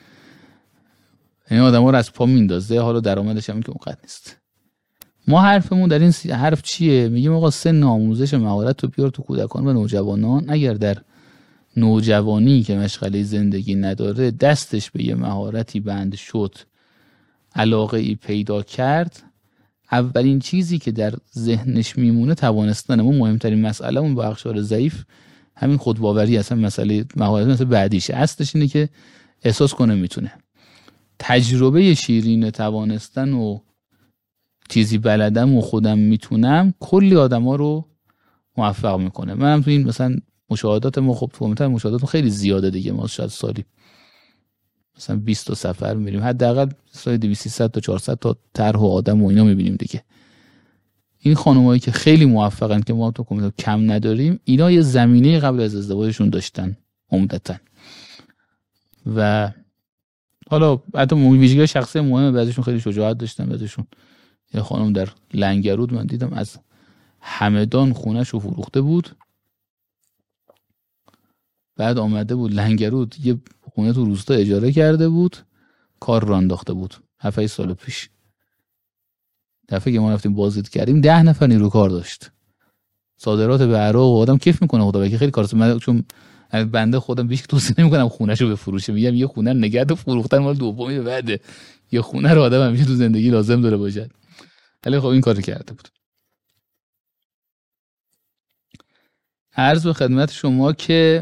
این آدم‌ها رو از پا میندازه. حالا درآمدش هم که اونقدر نیست. ما حرفمون در این حرف چیه؟ میگیم آقا سن آموزش مهارت رو بیار تو کودکان و نوجوانان. اگر در نوجوانی که مشغله زندگی نداره دستش به یه مهارتی بند شد، علاقه ای پیدا کرد، اولین چیزی که در ذهنش میمونه توانستن. ما مهمترین مسئلهمون با اقشار ضعیف همین خودباوری، اصلا مسئله مهارت مثلا بعدیشه. اصلش اینه که احساس کنه میتونه. تجربه شیرین توانستن و چیزی بلدم و خودم میتونم کلی آدما رو موفق میکنه. منم تو این مثلا مشاهدات ما، خب کمیته مشاهدات خیلی زیاده دیگه، ما شاید سالی مثلا 20 تا سفر میریم، حداقل سال 200 تا 400 تا طرح و آدم و اینا میبینیم دیگه. این خانمایی که خیلی موفقن که ما تو کمیته کم نداریم، اینا یه زمینه قبل از ازدواجشون داشتن عمدتاً. و حالا حتی ویژگی شخصی مهمه، بعضیشون خیلی شجاعت داشتن. بعضیشون یه خانم در لنگرود من دیدم از همدان خونه‌شو فروخته بود، بعد آمده بود لنگرود یه خونه تو روستا اجاره کرده بود، کار رو انداخته بود 7 سال پیش. دفعه که ما رفتیم بازدید کردیم 10 نفر نیرو کار داشت. صادرات به عراق و آدم کیف میکنه خدا، که خیلی کارست. من چون بنده خودم بیش توصیه نمیکنم خونه‌شو بفروشه، میگم یه خونه نگه دار، فروختن مال دومی بعده. یه خونه رو آدم همیشه تو زندگی لازم داره باشد. ولی خب این کارو کرده بود. عرض به خدمت شما که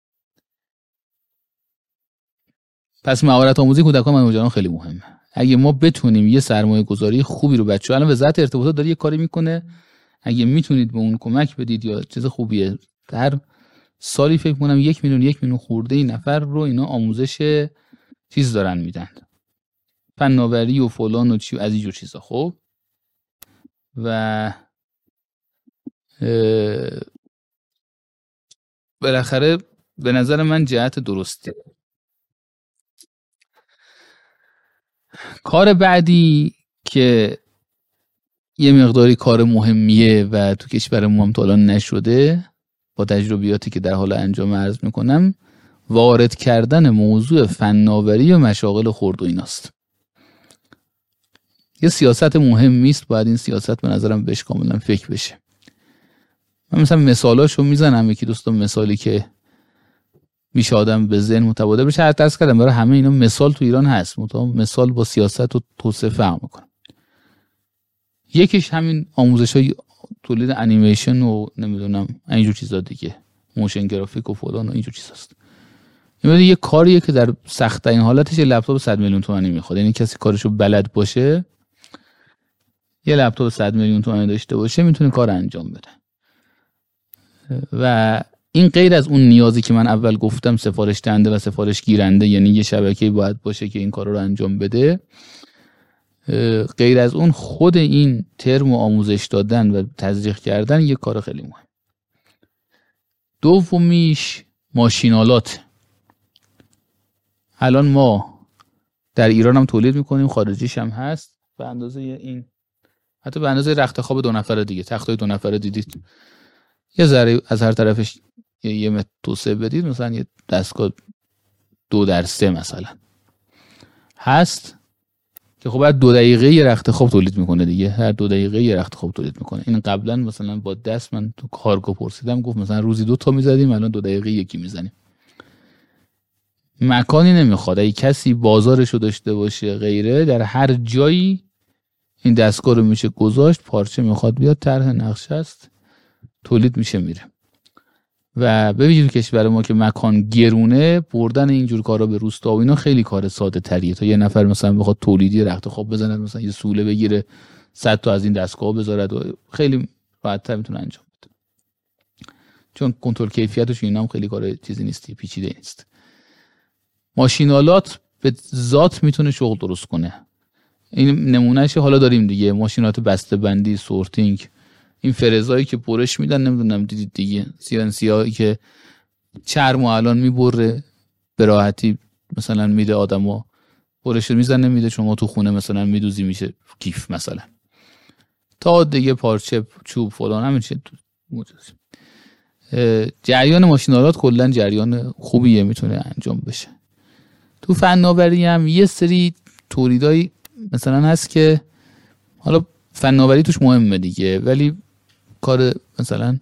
پس مهارت آموزی کودکان و نوجوانان خیلی مهمه. اگه ما بتونیم یه سرمایه گذاری خوبی رو بچه‌ها، الان وزارت ارتباطات داره یه کاری میکنه، اگه میتونید به اون کمک بدید یا چیز خوبیه، هر سالی فکر کنم 1 میلیون خورده ای نفر رو اینا آموزش چیز دارن میدن، فناوری و فلان و چی از اینجور چیزا. خب و بالاخره به نظر من جهت درسته. کار بعدی که یه مقداری کار مهمیه و تو کشورمون هم تا الان نشده، با تجربیاتی که در حال انجام عرض میکنم، وارد کردن موضوع فناوری و مشاغل خرد و ایناست. یه سیاست مهمی است، باید این سیاست به نظرم بهش کاملا فکر بشه. من مثلا مثالاشو میزنم، یکی دوستان مثالی که میشه آدم به ذهن متبادر بشه، هر درس کردم برای همه اینا مثال تو ایران هست، مثال با سیاست و توسعه فرق میکنه. یکیش همین آموزش‌های تولید انیمیشن و نمیدونم اینجور چیزا دیگه، موشن گرافیک و فلان و اینجور چیزاست. این یه کاریه که در سخت‌ترین حالتش لپتاپ 100 میلیون تومانی میخواد. یعنی کسی کارشو بلد باشه، یه لپتاپ 100 میلیون تومانی داشته باشه، میتونه کار انجام بده. و این غیر از اون نیازی که من اول گفتم، سفارش دهنده و سفارش گیرنده، یعنی یه شبکه‌ای باید باشه که این کارا رو انجام بده. غیر از اون خود این ترم و آموزش دادن و تزریق کردن یه کار خیلی مهم. دومیش ماشینالات. الان ما در ایران هم تولید میکنیم، خارجیش هم هست به اندازه این، حتی به اندازه رخت خواب 2 نفره دیگه، تختای 2 نفره دیدید، یه ذره از هر طرفش یه متر توسعه بدید، مثلا یه دستگاه 2x3 مثلا هست که خب بعد 2 دقیقه یه رخت خواب تولید میکنه دیگه، هر 2 دقیقه یه رخت خواب تولید میکنه. این قبلا مثلا با دست من تو کارگو پرسیدم، گفت مثلا روزی 2 تا میزدیم، الان 2 دقیقه یکی میزنیم. مکانی نمیخواد، اگه کسی بازارشو داشته باشه غیره، در هر جایی این دستگاه رو میشه گذاشت، پارچه میخواد بیاد، طرح نقشه است، تولید میشه میره. و ببینید کشور ما که مکان گرونه، بردن اینجور کارا به روستا و اینا خیلی کار ساده تریه. تا یه نفر مثلا بخواد تولیدی رخت خواب بزنه، مثلا یه سوله بگیره 100 تا از این دستگاه بذارد و خیلی راحت‌تر میتونه انجام بده، چون کنترل کیفیتش اینا هم خیلی کار چیزی نیست، پیچیده نیست. ماشینالات به ذات میتونه شغل درست کنه. این نمونهش حالا داریم دیگه، ماشینات بسته بندی، سورتینگ، این فرزایی که برش میدن، نمیدونم دیدید دیگه، سیانسیایی که چرمو الان میبره به راحتی، مثلا میده آدمو برش میزنه میده، شما تو خونه مثلا میدوزی میشه کیف مثلا، تا دیگه پارچه چوب فلان همین چیز موجود. جریان ماشینالات کلا جریان خوبیه، میتونه انجام بشه. تو فناوری هم یه سری تولیدای مثلا هست که حالا فناوری توش مهمه دیگه، ولی کار مثلا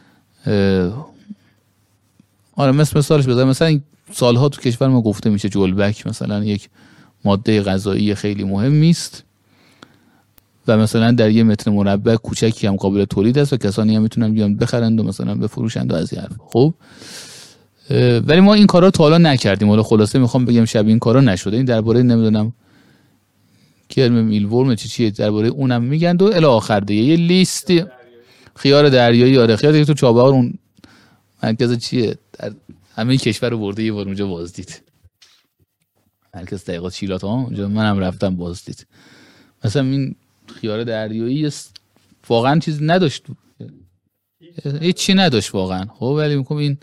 مثالش بذارم، مثلا این سالها تو کشور ما گفته میشه جلبک مثلا یک ماده غذایی خیلی مهمی است و مثلا در 1 متر مربع کوچکی هم قابل تولید است و کسانی هم میتونن بیان بخرند و مثلا بفروشند و از این حرفا. خب ولی ما این کارا تا حالا نکردیم. حالا خلاصه میخوام بگم شب این کارا نشده. این درباره نمیدونم کرم میلورم چیه درباره اونم میگن و الی آخر دیگه یه لیست. خیار دریایی، آره خیار دیگه تو چابهار اون مرکز چیه در همه کشور رو برده، یه بار اونجا بازدید، مرکز تحقیقات شیلات ها، اونجا منم رفتم بازدید. مثلا این خیار دریایی واقعا چیز نداشت، هیچ چی نداشت واقعا. خب ولی میگم این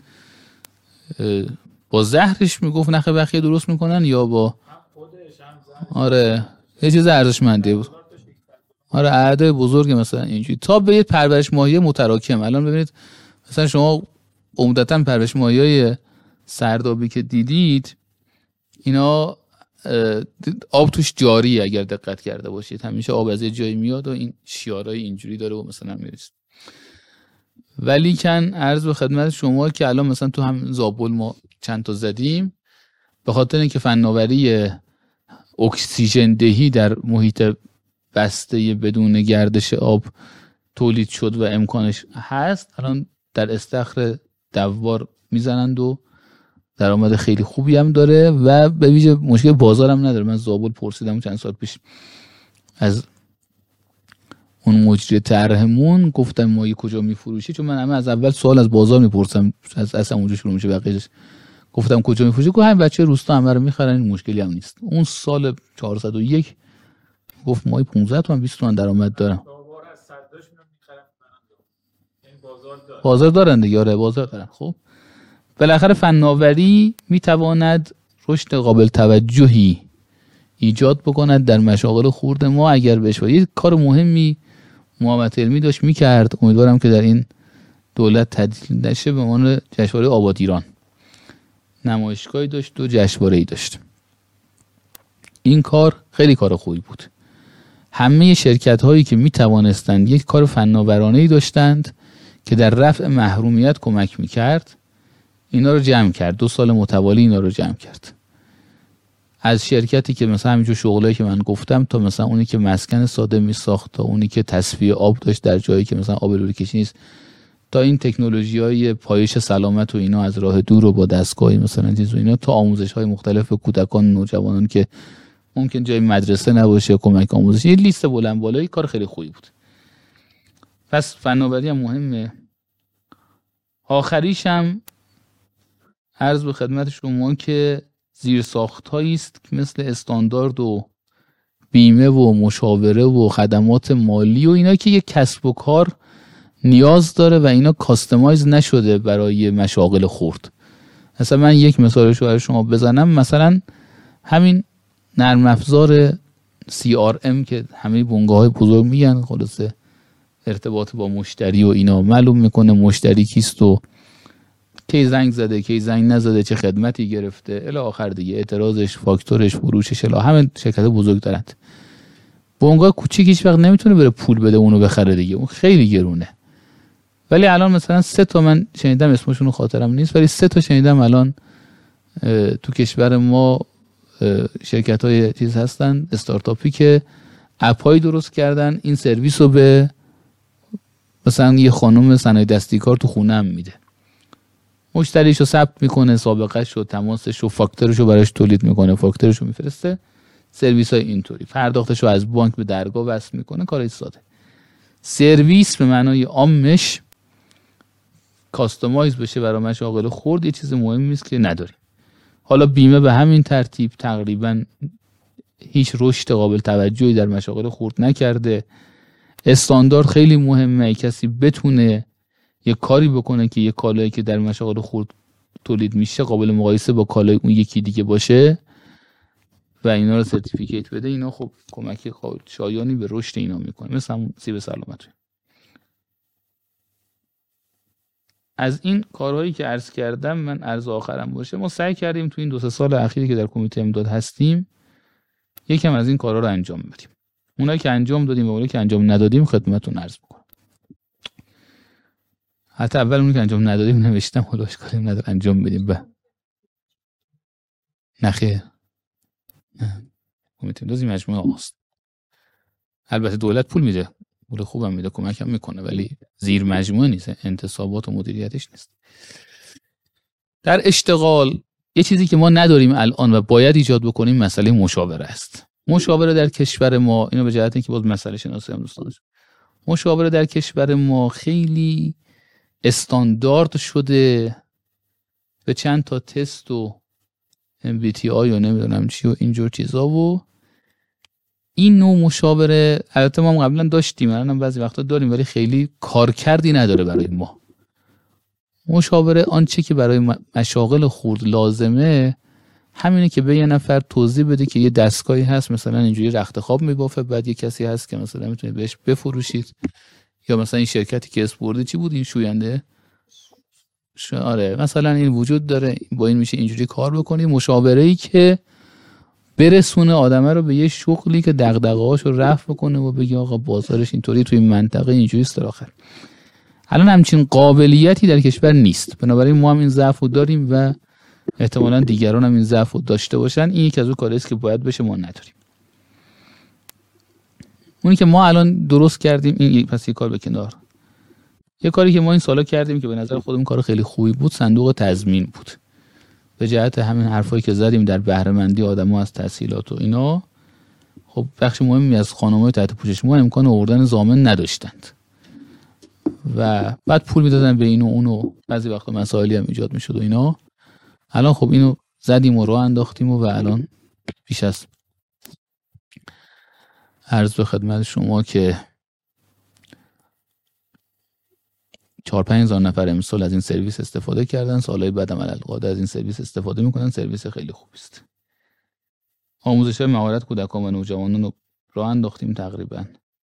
با زهرش میگفت نخ بخیه درست میکنن یا با آره یه چیز ارزشمندی بود. آره عدد بزرگ مثلا اینجوری تا به یه پرورش ماهی متراکم. الان ببینید مثلا شما عمدتاً پرورش ماهی‌های سردابی که دیدید اینا آب توش جاریه، اگر دقت کرده باشید همیشه آب از یه جایی میاد و این شیارای اینجوری داره و مثلا میرسه. ولی کن عرض به خدمت شما که الان مثلا تو هم زابل ما چند تا زدیم به خاطر اینکه فناوری اکسیژن دهی در محیط بسته بدون گردش آب تولید شد و امکانش هست، الان در استخر دوار میزنند و درآمد خیلی خوبی هم داره و به ویژه مشکل بازار هم نداره. من زابل پرسیدم چند سال پیش از اون مجری طرحمون، گفتم ماهی کجا میفروشی، چون من همه از اول سوال از بازار میپرسم، از اصلا اونجا شروع میشه بقیه‌اش. گفتم کجا میفروشی؟ گفت همین بچه روستا همه رو میخرن، این مشکلی هم نیست. اون سال 401 گفت ماهی 15 تومن 20 تومن درآمد دارم. بازار دارن دیگه. آره بازار دارن. خب بالاخره فناوری میتواند رشد قابل توجهی ایجاد بکند در مشاغل خرد ما اگر بهش یه کار مهمی محمد علمی داشت میکرد. امیدوارم که در این دولت تدوین نشه. به عنوان جشنواره آباد ایران نمایشگاهی داشت و جشنواره‌ای داشت. این کار خیلی کار خوبی بود. همه شرکت هایی که می توانستند یک کار فناورانه‌ای داشتند که در رفع محرومیت کمک میکرد، اینا رو جمع کرد. 2 سال متوالی اینا رو جمع کرد. از شرکتی که مثلا همینجور شغلایی که من گفتم تا مثلا اونی که مسکن ساده می ساخت، تا اونی که تصفیه آب داشت در جایی که مثلا آب لوله کشی نیست، تا این تکنولوژی‌های پایش سلامت و اینا از راه دور و با دستگاهی مثلا چیز و اینا، تا آموزش‌های مختلف به کودکان نوجوانان که ممکن جای مدرسه نباشه، کمک آموزشی، یه لیست بلند بالایی. کار خیلی خوبی بود. پس فناوری هم مهمه. آخریش هم عرض به خدمت شما که زیرساخت‌هایی است که مثل استاندارد و بیمه و مشاوره و خدمات مالی و اینا که یک کسب و کار نیاز داره و اینا کاستماایز نشده برای مشاغل خرد. مثلا من یک مثالش رو برای شما بزنم، مثلا همین نرم افزار CRM که همه بنگاه‌های بزرگ میگن، خلاصه ارتباط با مشتری و اینا معلوم میکنه مشتری کیست و کی زنگ زده کی زنگ نزده، چه خدمتی گرفته الی آخر دیگه، اعتراضش، فاکتورش، فروشش، الی همه شرکت بزرگ دارند. بنگاه کوچیک هیچ وقت نمیتونه بره پول بده اونو بخره دیگه، اون خیلی گرونه. ولی الان مثلا 3 تا من شنیدم، اسمشون رو خاطرم نیست، ولی 3 تا شنیدم الان تو کشور ما شرکت‌های چیز هستن، استارتاپی که اپ‌هایی درست کردن این سرویس رو به مثلا یه خانم صنایع دستی کار تو خونه‌ام میده. مشتریشو ثبت میکنه، سابقه‌شو، تماسشو، فاکتورشو براش تولید میکنه، فاکتورشو میفرسته. سرویس‌های اینطوری، پرداختشو از بانک به درگاه وصل میکنه. کارای ساده. سرویس به معنای عامش کاستماایز بشه برای مشاغل خرد یه چیز مهمی است که نداریم. حالا بیمه به همین ترتیب تقریبا هیچ رشد قابل توجهی در مشاغل خرد نکرده. استاندارد خیلی مهمه، کسی بتونه یه کاری بکنه که یه کالایی که در مشاغل خرد تولید میشه قابل مقایسه با کالای اون یکی دیگه باشه و اینا رو سرتیفیکیت بده. اینا خب کمک شایانی به رشد اینا میکنه، مثل همون سیب سلامت. از این کارهایی که عرض کردم، من عرض آخرم باشه، ما سعی کردیم تو این 2-3 سال اخیری که در کمیته امداد هستیم یکم از این کارها رو انجام بدیم. اونایی که انجام دادیم و اونایی که انجام ندادیم خدمتتون عرض میکنم. حتی اول اونایی که انجام ندادیم نوشتم، حالا اشکالی نداره انجام بدیم. به نخیر، کمیته امداد مجموعه هست. البته دولت پول میده، پول خوبم میده، کمک هم میکنه، ولی زیر مجموعه نیست، انتصابات و مدیریتش نیست. در اشتغال یه چیزی که ما نداریم الان و باید ایجاد بکنیم مسئله مشاوره است. مشاوره در کشور ما، اینو به جهت اینکه باز مسئله شناسی هم دوستان داشت، مشاوره در کشور ما خیلی استاندارد شده به چند تا تست و MBTI و نمیدونم چی و اینجور چیزا و این نوع مشاوره البته ما هم قبلا داشتیم، الان هم بعضی وقتا داریم، ولی خیلی کارکردی نداره برای ما. مشاوره آنچه که برای مشاغل خرد لازمه همینه که به یه نفر توضیح بده که یه دستگاهی هست مثلا اینجوری رخت خواب میبافه، بعد یه کسی هست که مثلا میتونه بهش بفروشید، یا مثلا این شرکتی که اسپوردی چی بود این شوینده آره مثلا این وجود داره، با این میشه اینجوری کار بکنی، مشاوره‌ای که برسونه آدمه رو به یه شغلی که دغدغه‌هاشو رفع بکنه و بگه آقا بازارش اینطوری توی این منطقه اینجوری است. آخر الان همچین قابلیتی در کشور نیست، بنابراین ما هم این ضعفو داریم و احتمالاً دیگران هم این ضعفو داشته باشن. این یکی از اون کاریه که باید بشه، ما نداریم. اونی که ما الان درست کردیم این پس یه کار به کنار. یه کاری که ما این سالا کردیم که به نظر خودمون کار خیلی خوبی بود، صندوق تضمین بود. به جهت همین حرفایی که زدیم در بهره مندی آدم‌ها از تسهیلات و اینا، خب بخش مهمی از خانم‌های تحت پوشش ما امکان آوردن ضامن نداشتند و بعد پول میدادن به اینو اونو، بعضی وقتا مسائلی هم ایجاد میشد و اینا. الان خب اینو زدیم و راه انداختیم و الان پیش از عرض به خدمت شما که 4-5 هزار نفر امسال از این سرویس استفاده کردن، سالهای بعد هم علالقاعده از این سرویس استفاده میکنن. سرویس خیلی خوبی است. آموزش مهارت کودکان و نوجوانان رو راه انداختیم تقریبا.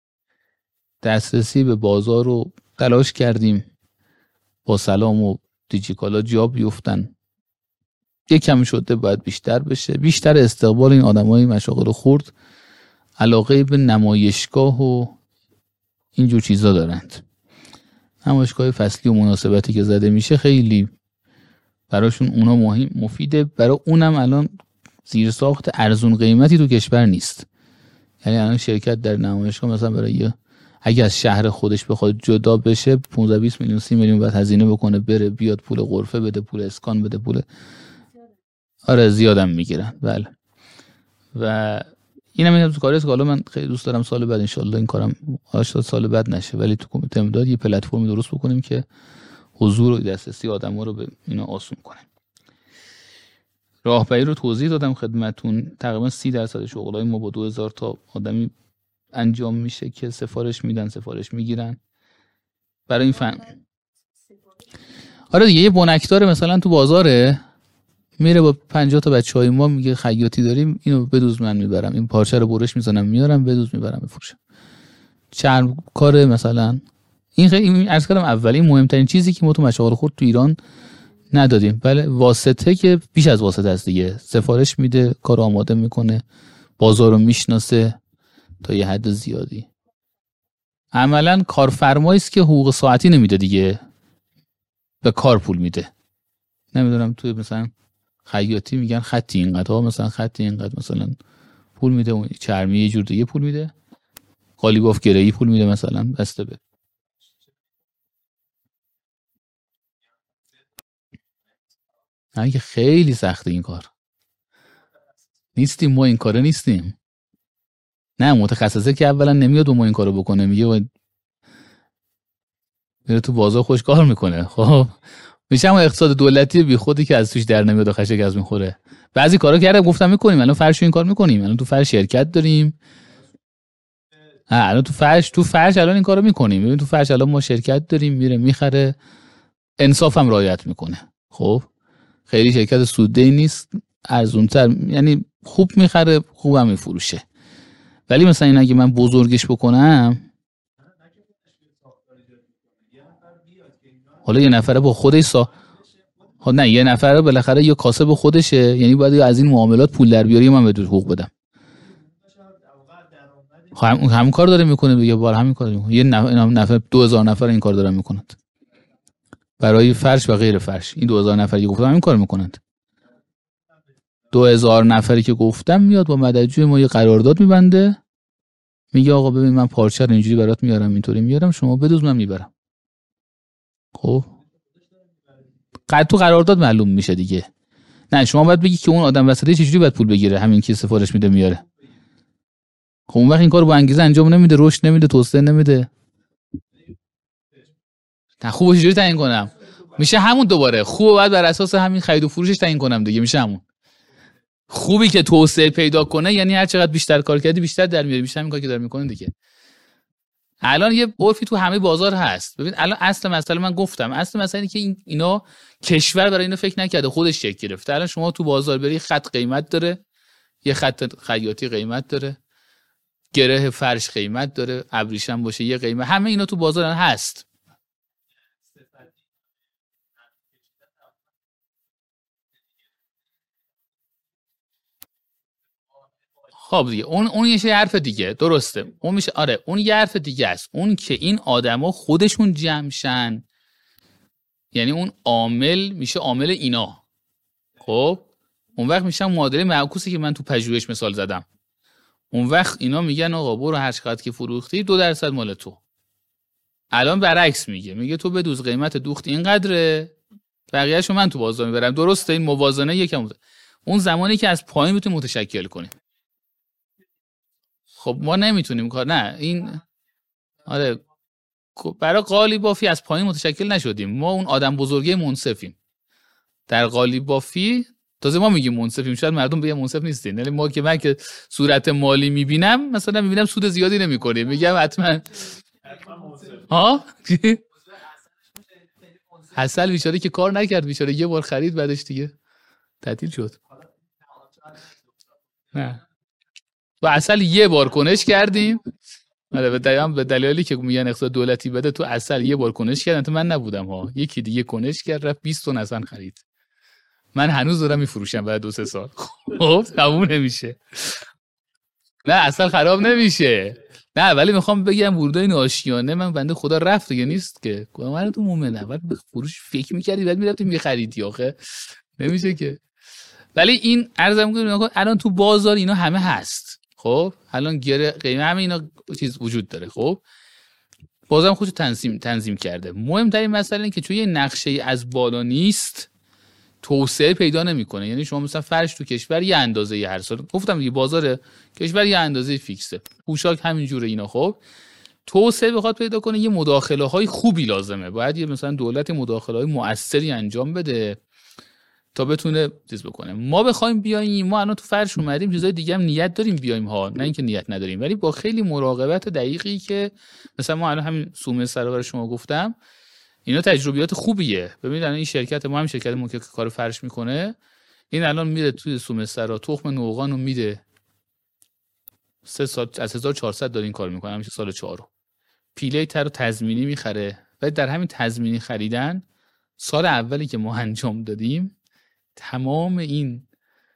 دسترسی به بازار رو تلاش کردیم با سلام و دیجیکالا جا بیفتن. یکم شده باید بیشتر بشه، بیشتر استقبال این آدمای مشاغل خرد علاقه به نمایشگاه و اینجور چیزا دارند. نمایشگاه فصلی و مناسبتی که زده میشه خیلی براشون اونا مفیده. برای اونم الان زیرساخت ارزون قیمتی تو کشور نیست. یعنی الان شرکت در نمایشگاه مثلا برای اگه از شهر خودش بخواد جدا بشه 15-20 میلیون 30 میلیون بعد هزینه بکنه بره بیاد، پول غرفه بده، پول اسکان بده، پول آره زیادم میگیرن. بله و اینم میگم تو کاریه که حالا من خیلی دوست دارم سال بعد انشالله این کارم 80 سال بعد نشه، ولی تو کمیته امداد یه پلتفرمی درست بکنیم که حضور و دسترسی آدم‌ها رو به اینا آسون کنه. راهبری رو توضیح دادم خدمتون. تقریبا 30% شغلای ما با 2000 تا آدمی انجام میشه که سفارش میدن، سفارش میگیرن برای این فن. آره دیگه یه بنکدار مثلا تو بازاره میره با 50 تا بچهای ما میگه خیاطی داریم اینو بدوز من میبرم، این پارچه رو برش میزنم میارم بدوز میبرم بفروشم. چرم کار مثلا این خیلی عرض کردم اولین مهمترین چیزی که ما تو مشاغل خرد تو ایران ندادیم. بله واسطه که بیش از واسطه است دیگه، سفارش میده، کار آماده میکنه، بازار رو میشناسه تا یه حد زیادی. عملا کارفرمایی است که حقوق ساعتی نمیده دیگه، به کار پول میده. نمیدونم توی مثلا خیاطی میگن خطی اینقدر ها، مثلا خطی اینقدر مثلا پول میده، اون چرمی یه جور دیگه پول میده، قالیباف گره‌ای پول میده مثلا بسته به. خیلی سخته این کار. نیستیم ما این کاره نیستیم. نه متخصصه که اولا نمیاد ما این کارو بکنه، میگه میره تو بازار خوش کار میکنه. خب میشه هم اقتصاد دولتی بی خودی که از توش در نمیاد و خشک از میخوره. بعضی کارا کردم گفتم میکنیم، الان فرش این کار میکنیم، الان تو فرش شرکت داریم. الان تو فرش الان این کارو میکنیم. ببین تو فرش الان ما شرکت داریم، میره میخره، انصاف هم رعایت میکنه. خب خیلی شرکت سوددهی نیست، ارزونتر، یعنی خوب میخره خوبم میفروشه. ولی مثلا این اگه من بزرگش بکنم، حالا یه نفره با خودش نه یه نفره بالاخره یه کاسب خودشه، یعنی باید از این معاملات پول در بیاری من به حقوق بدم. همین کار داره میکنه دیگه، بار همین کار میکنه. یه نفر 2000 نفر این کار دارن میکنند برای فرش و غیر فرش. این 2000 نفری که گفتم همین کار میکنند. 2000 نفری که گفتم میاد با مددجوی ما یه قرارداد میبنده، میگه آقا ببین من پارچه رو اینجوری برات میارم، اینطوری میارم، شما بدوز من میبرم. خب تو قرارداد معلوم میشه دیگه. نه شما باید بگی که اون آدم وسطی چجوری باید پول بگیره، همین که سفارش میده میاره. خب اون وقت این کارو با انگیزه انجام نمیده، رشد نمیده، توسعه نمیده. خوبه چجوری تعیین کنم؟ میشه همون دوباره خوبه باید بر اساس همین خرید و فروشش تعیین کنم دیگه. میشه همون خوبی که توسعه پیدا کنه، یعنی هر چقدر بیشتر کار کردی بیشتر در میاری، بیشتر همین کاری که داره میکنه دیگه. الان یه عرفی تو همه بازار هست. ببین الان اصل مسئله من گفتم، اصل مسئله اینه که اینا کشور برای اینو فکر نکرده، خودش شکل گرفته. الان شما تو بازار بری خط قیمت داره، یه خط خیاطی قیمت داره، گره فرش قیمت داره، ابریشم باشه یه قیمت، همه اینا تو بازار هست. خب دیگه اون یه حرف دیگه، درسته، اون میشه، آره اون یه حرف دیگه است. اون که این آدما خودشون جمعشن، یعنی اون عامل میشه عامل اینا. خب اون وقت میشن معادله معکوسی که من تو پژوهش مثال زدم. اون وقت اینا میگن آقا برو هر چقدر که فروختی 2% مال تو. الان برعکس میگه تو بدوز قیمت دوخت اینقدره، بقیه‌اشو من تو بازار میبرم. درسته، این موازنه یکم اون زمانی که از پایین بتونیم متشکل کنیم. خب ما نمیتونیم کار، نه این آره برای قالی بافی از پایین متشکل نشدیم. ما اون آدم بزرگه منصفیم در قالی بافی. تازه ما میگیم منصفیم، شاید مردم بگن منصف نیستین، ولی ما که من که صورت مالی میبینم، مثلا میبینم سود زیادی نمیکنیم، میگم حتما ها حسل بیچاره که کار نکرد، بیچاره یه بار خرید بعدش دیگه تعطیل شد. نه و عسل یه بار کنش کردیم، به دلیلی که میگن اقتصاد دولتی بده، تو عسل یه بار کنش کردن، تو من نبودم ها، یکی دیگه کنش کرد رفت 20 تن عسل خرید. من هنوز دارم میفروشم بعد 2-3 سال. خب تموم نمیشه. نه عسل خراب نمیشه. نه ولی میخوام بگم ورودای این آشیانه، من بنده خدا رفت دیگه نیست که من تو مومن اول به فروش فکر می‌کردی بعد میرفتی می‌خریدی، آخه نمیشه که. ولی این عرضم می‌کنم الان تو بازار اینا همه هست. خب الان گره قیمت همه اینا چیز وجود داره. خب بازم خودش تنظیم کرده. مهمترین مسئله اینه که توی یه نقشه از بالا نیست، توسعه پیدا نمیکنه. یعنی شما مثلا فرش تو کشور یه اندازه هر سال، گفتم دیگه بازار کشور یه اندازه فیکسه، پوشاک همین جوره اینا. خب توسعه بخواد پیدا کنه یه مداخله های خوبی لازمه، باید یه مثلا دولت مداخله های مؤثری انجام بده تا بتونه چیز بکنه. ما بخوایم بیایم، ما الان تو فرش اومدیم، چیزای دیگه هم نیت داریم بیایم ها، نه اینکه نیت نداریم، ولی با خیلی مراقبت دقیقی که مثلا ما الان همین سومه سرا شما گفتم، اینا تجربیات خوبیه. ببینید الان این شرکت ما هم شرکت ما که کار فرش میکنه، این الان میره توی سومسترا تخم نوغان رو میده 3 سال، از 1400 داره این کار میکنه، همیشه سال 4 پیله تر رو تضمینی میخره. ولی در همین تضمینی خریدن سال اولی که ما انجام دادیم، تمام این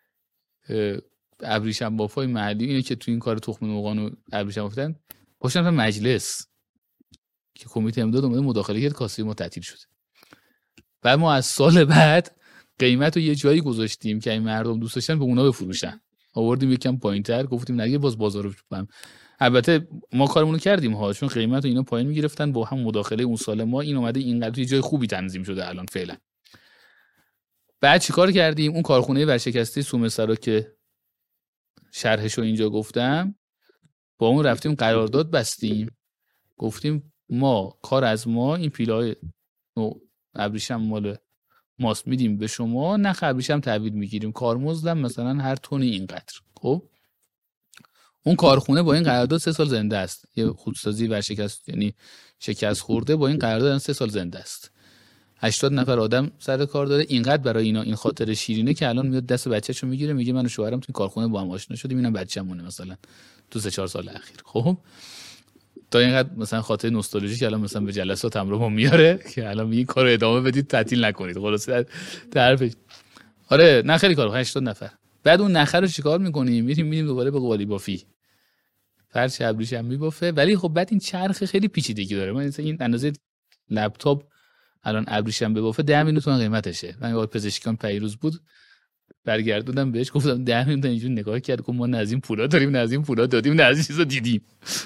ابریشم بافای محلی اینه که توی این کار تخم نوغان و ابریشم بافتن باشن مجلس که کمیته امداد اومده مداخله کرد، کاسه ما تعطیل شد. بعد ما از سال بعد قیمت رو یه جایی گذاشتیم که این مردم دوست داشتن به اونا بفروشن، آوردیم یکم پایین‌تر، گفتیم نگه باز بازار رو بفهم. البته ما کارمون رو کردیم ها، چون قیمت رو اینا پایین میگرفتن، با هم مداخله اون سال ما این اومده اینقدر یه جای خوبی تنظیم شده الان فعلا. بعد چیکار کردیم؟ اون کارخونه ورشکسته سومسرا که شرحشو اینجا گفتم، با اون رفتیم قرارداد بستیم، گفتیم ما کار از ما این پیله‌های ابریشم مال ماست میدیم به شما، نه ابریشم تحویل میگیریم، کارمزدم مثلا هر تونی اینقدر. خب اون کارخونه با این قرارداد 3 سال زنده است. یه خودسازی ورشکست یعنی شکست خورده، با این قرارداد 3 سال زنده است. 80 نفر آدم سر کار داره. اینقدر برای اینا این خاطر شیرینه که الان میاد دست بچه‌شو میگیره، میگه من و شوهرم تو این کارخونه با هم آشنا شدیم، اینم بچه‌مونه مثلا تو 3-4 سال اخیر. خب تا اینقدر مثلا خاطر نوستالژیک الان مثلا به جلسات همراه میاره که الان میگه کارو ادامه بدید، تعطیل نکنید. خلاص طرفش آره نه خیلی کارو 80 نفر. بعد اون نخره رو چیکار می‌کنیم؟ میریم دوباره به قالی بافی، فرش ابریشم میبافه. ولی خب بعد این چرخ خیلی پیچیدگی داره. من مثلا این اندازه لپتاپ الان ابریشم ببافه 10 میلیون تومان قیمتشه. من یه پزشکان پیروز بود، برگردوندم بهش گفتم 10 میلیون اینجوری نگاه کرد، گفت ما نه از این پولا داریم، نه از این پولا دادیم، نه از این چیزا دیدیم.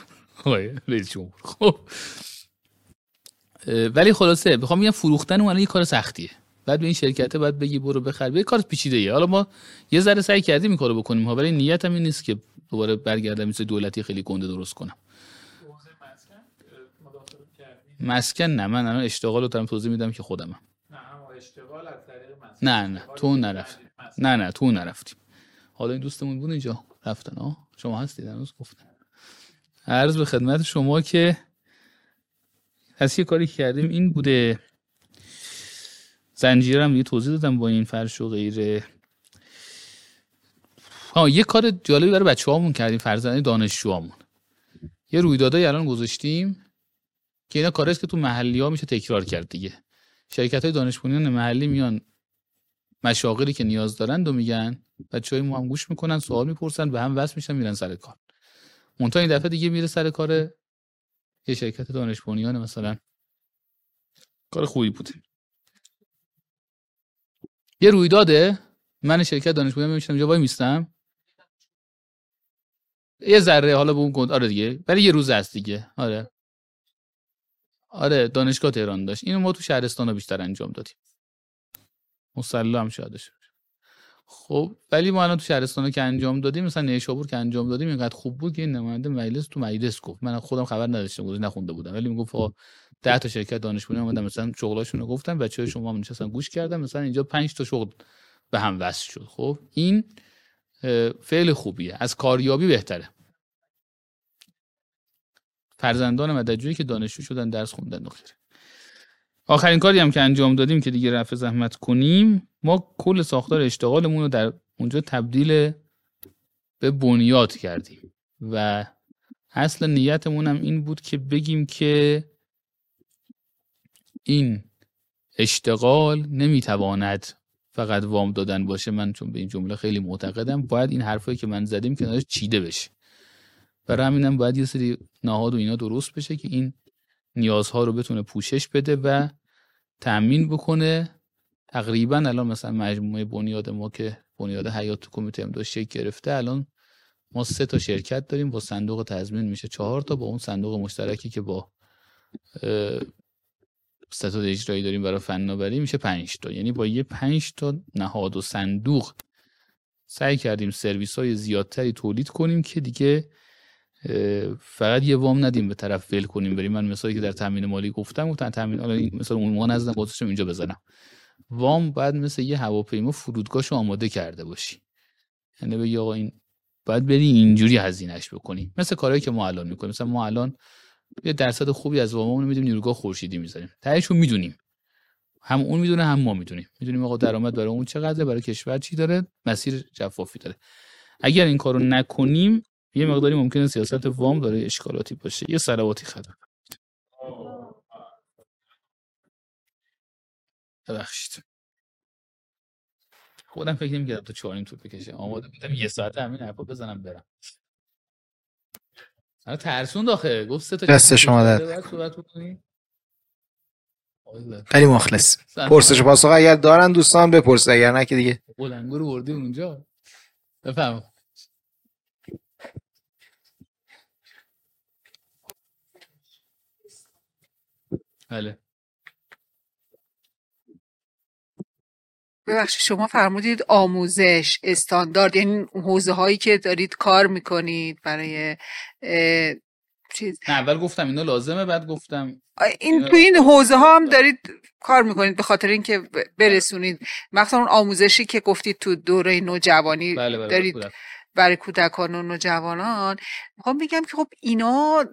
خب ولی خلاصه بخوام میگم فروختن اون یه کار سختیه. بعد به این شرکته بعد بگی برو بخر، یه کار پیچیده‌ایه. حالا ما یه ذره سعی کردیم این کارو بکنیم ها، ولی نیتم این نیست که دوباره برگردم مثل دولتی خیلی گنده درست کنم. مسکن نه، من الان اشتغال رو دارم توضیح میدم که خودمم. نه اما اشتغال از طریق مسکن. نه تو نرفتیم. نه تو نرفتیم. حالا این دوستمون بود اینجا رفتن ها، شما هستید هنوز گفتن. عرض به خدمت شما که پس یه کاری کردیم این بوده، زنجیرم یه توضیح دادم با این فرش و غیره. یه کار جالبی برای بچه‌هامون کردیم، فرزند دانشجوامون. یه رویدادای الان گذاشتیم که اینا کاریه که تو محلی‌ها میشه تکرار کرد دیگه. شرکت‌های دانش بنیان محلی میان مشاغلی که نیاز دارن و میگن، بچه‌های ما هم گوش میکنن، سوال میپرسن، به هم وصل میشن، میرن سر کار. منتها این دفعه دیگه میره سر کار یه شرکت دانش بنیان مثلا. کار خوبی بود. یه رویداده، من شرکت دانش بنیان میشم اینجا وای میستم، یه ذره حالا به اون گفت آره دیگه، برای یه روز است دیگه. آره دانشگاه تهران داشت. اینو ما تو شهرستانا بیشتر انجام دادیم. مصلی هم شادش. خب ولی ما الان تو شهرستانا که انجام دادیم، مثلا نیشابور که انجام دادیم، اینقدر خوب بود که این نماینده مجلس تو مجلس گفت، من خودم خبر نداشتم، نخونده بودم، ولی میگفت 10 تا شرکت دانش بنیان اومدن مثلا شغلاشون رو گفتن، بچه‌های شما هم نشستن گوش کردن، مثلا اینجا 5 تا شغل به هم وصل شد. خب این فعل خوبیه، از کاریابی بهتره. فرزندان مددجویی که دانشجو شدن درس خوندن نخیر. آخرین کاری هم که انجام دادیم که دیگه رفع زحمت کنیم، ما کل ساختار اشتغالمون رو در اونجا تبدیل به بنیاد کردیم و اصل نیتمون هم این بود که بگیم که این اشتغال نمیتواند فقط وام دادن باشه. من چون به این جمله خیلی معتقدم، باید این حرفایی که من زدیم کنارش چیده بشه. برای همینم باید یه سری نهاد و اینا درست بشه که این نیازها رو بتونه پوشش بده و تأمین بکنه. تقریبا الان مثلا مجموعه بنیاد ما که بنیاد حیات تو کمیته امداد شکل گرفته، الان ما 3 تا شرکت داریم، با صندوق تضمین میشه 4 تا، با اون صندوق مشترکی که با ستاد اجرایی داریم برای فناوری میشه 5 تا. یعنی با یه 5 تا نهاد و صندوق سعی کردیم سرویس‌های زیادتری تولید کنیم که دیگه فقط یه وام ندیم به طرف ول کنیم بریم. من مثالی که در تامین مالی گفتم تامین، حالا مثلا عنوان نزدم گذاشتم اینجا بزنم، وام بعد مثل یه هواپیما فرودگاهشو آماده کرده باشی، یعنی بگی آقا این باید بری اینجوری هزینه‌اش بکنی، مثل کارهایی که ما الان میکنیم. مثلا ما الان یه درصد خوبی از واممون میدیم نیروگاه خورشیدی میذاریم، تهیه‌شو میدونیم، هم اون میدونه هم ما میدونیم آقا درآمد برای اون چقدره، برای کشور چی داره، مسیر جفافی داره. اگر این کارو نکنیم یه مقداری ممکنه سیاست وام داره اشکالاتی باشه، یه صلواتی خطر. ببخشید خودم فکر نمی‌کردم تا 4 طول بکشه، آماده بودم یه ساعت همین حرفا بزنم برم. انا ترسون داخل گفت 3 تا دست شما در صحبت بکنی. خیلی مخلص. پرسش و پاسخ اگر دارن دوستان بپرسید، اگر نه که دیگه بلنگو رو بردیم اونجا. بفهم. بله. ببخشید شما فرمودید آموزش استاندارد، یعنی حوزه هایی که دارید کار میکنید برای چیز. نه اول گفتم اینا لازمه، بعد گفتم این تو این حوزه ها هم دارید کار میکنید به خاطر اینکه برسونید، مثلا اون آموزشی که گفتید تو دوره نوجوانی بله دارید برای کودکان و نوجوانان. میخوام بگم که خب اینا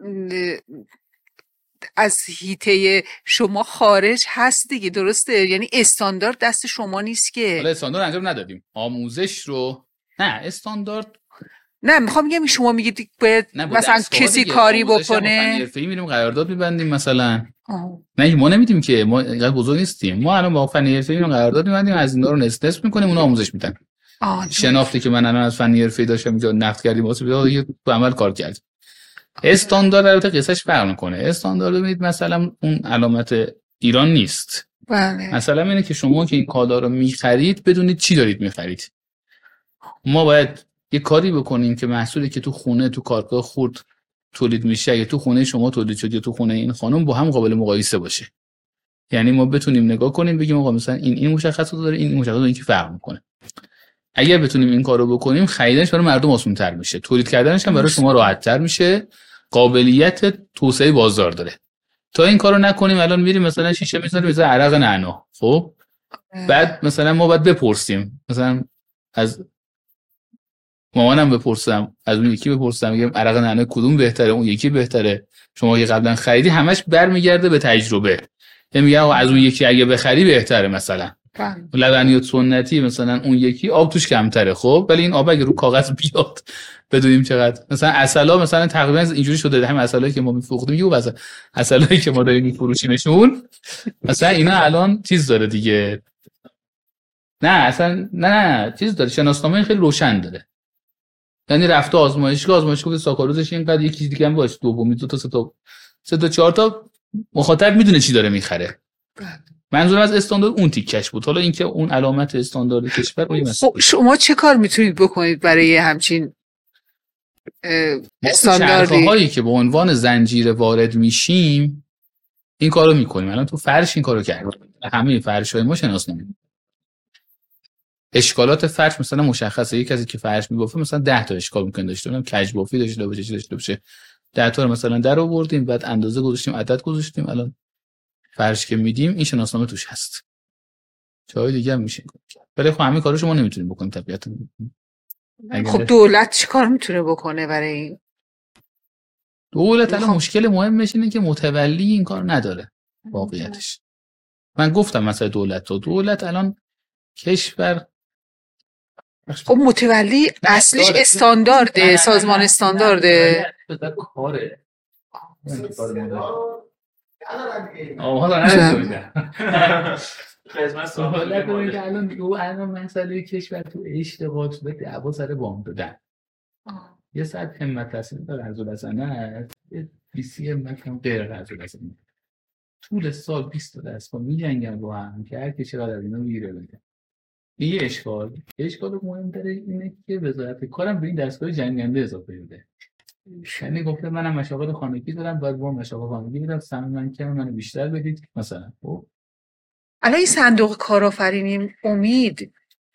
از حیطه شما خارج هست دیگه، درسته؟ یعنی استاندارد دست شما نیست که. حالا استاندارد انجام ندادیم، آموزش رو نه استاندارد نه میخوام بگم شما میگید باید مثلا کسی کاری بکنه، حرفه‌ای میریم قرارداد میبندیم مثلا. نه ما نمیدیم که، ما اینقدر بزرگ نیستیم، ما الان با فنی حرفه‌ای میریم قرارداد میبندیم، از اینا رو نصف میکنیم، اون آموزش میدن. شناختی که من الان از فنی حرفه‌ای داشتم اینجا نقد کردیم واسه یه تو عمل کار کردیم. استاندارد البته قصهش فرق میکنه. استاندارد ببینید مثلا اون علامت ایران نیست. بله. مثلا اینه که شما که این کالا رو میخرید بدونید چی دارید میخرید. ما باید یه کاری بکنیم که محصولی که تو خونه تو کارگاه خرد تولید میشه یا تو خونه شما تولید شد یا تو خونه این خانم با هم قابل مقایسه باشه. یعنی ما بتونیم نگاه کنیم بگیم آقا مثلا این مشخصات داره، این مشخصات داره، این که فرق میکنه. اگر بتونیم این کارو بکنیم خریدنش برای مردم آسان‌تر میشه، تولید کردنش هم برای شما راحت‌تر میشه، قابلیت توسعه بازار داره. تا این کارو نکنیم الان میریم مثلا شیشه میذاریم مثلا عرق نعنا، خب بعد مثلا ما باید بپرسیم مثلا از مامانم بپرسم، از اون یکی بپرسم، میگم عرق نعنا کدوم بهتره، اون یکی بهتره، شما که قبلا خریدی، همش برمیگرده به تجربه. میگم از اون یکی اگه بخری بهتره، مثلا لبنیات سنتی مثلا اون یکی آب توش کمتره، خب ولی این آب اگه رو کاغذ بیاد بدونیم چقدر. مثلا عسلا مثلا تقریبا اینجوری شده، همین عسلایی که ما میفروختیم یهو مثلا عسلایی که ما داریم میفروشیمشون مثلا اینا الان چیز داره دیگه، نه اصلا نه چیز داره، شناسنامه خیلی روشن داره. یعنی رفته آزمایشگاه گفته ساکاروزش اینقدر، یکی دیگه هم باشه، دومی 2 تا 3 تا 4 تا، مخاطب میدونه چی داره میخره. منظورم از استاندارد اون تیکش بود. حالا اینکه اون علامت استاندارد کشور رو خب شما چه کار میتونید بکنید برای همچین استانداردی؟ هایی که به عنوان زنجیره وارد میشیم این کارو میکنیم. الان تو فرش این کارو کردیم، همه فرش‌های ما شناسنامه، اشکالات فرش مثلا مشخصه. یک کسی که فرش میبافه مثلا 10 تا اشکال ممکن داشته باشه، کج بافی داشته باشه، چی داشته باشه، 10 تا رو مثلا در آوردیم، بعد اندازه گذاشتیم، عدد گذاشتیم، الان فرش که میدیم این شناسنامه توش هست. جای دیگه هم میشه، ولی خب همه کارو شما نمیتونید بکنید طبیعتا. خب دولت چی کار میتونه بکنه برای این؟ دولت الان مشکل مهمش اینه که متولی این کار نداره واقعیتش. من گفتم مثلا دولت الان کشور، خب متولی اصلش استاندارده، سازمان استاندارده کاره. حالا نمیدونم خدمت سوالات رو که الان مسئله کشور تو اشتباهات شده، دعوا سر وام دادن. یه صد همت تحصیل داره قرض الحسنه، یه 20 همت هم غیر قرض الحسنه. طول سال 20 تا دست با میجنگن با هم که هر کی چقدر از اینا میگیره بده. این یه اشکال مهم‌تره اینه که وزارت کارم به این دستگاه جنگنده اضافه بده. یعنی گفته منم مشاغل خانگی دارم، باید با مشاغل خانگی میرم، سهم من کم، منو بیشتر بدید مثلا. خب الان این صندوق کارآفرینی امید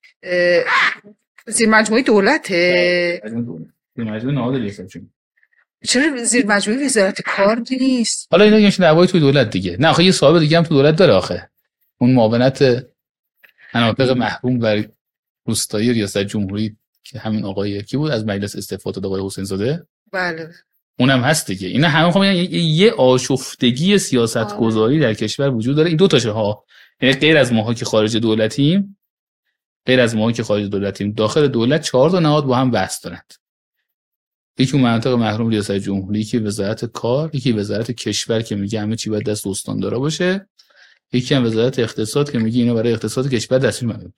زیر مجموعه دولته؟ زیر مجموعه نهاد ریاست جمهوری. چرا زیر مجموعه وزارت کار نیست؟ حالا اینا یه دعوای توی دولت دیگه. نه آخه یه صاحب دیگه هم تو دولت داره آخه، اون معاونت مناطق محروم و روستایی ریاست جمهوری که همین آقای کی بود از مجلس استعفا داد، آقای حسین زاده. بله اونم هست دیگه. اینا همه خب یه آشفتگی سیاستگذاری در کشور وجود داره. این دو تاشه ها، یعنی غیر از ماها که خارج دولتیم، داخل دولت 4 تا نهاد با هم بحث دارند. یکی مناطق محروم ریاست جمهوری، یکی وزارت کار، یکی وزارت کشور که میگه همه چی باید دست استاندارا باشه، یکی هم وزارت اقتصاد که میگه اینا برای اقتصاد کشور دستور میدن.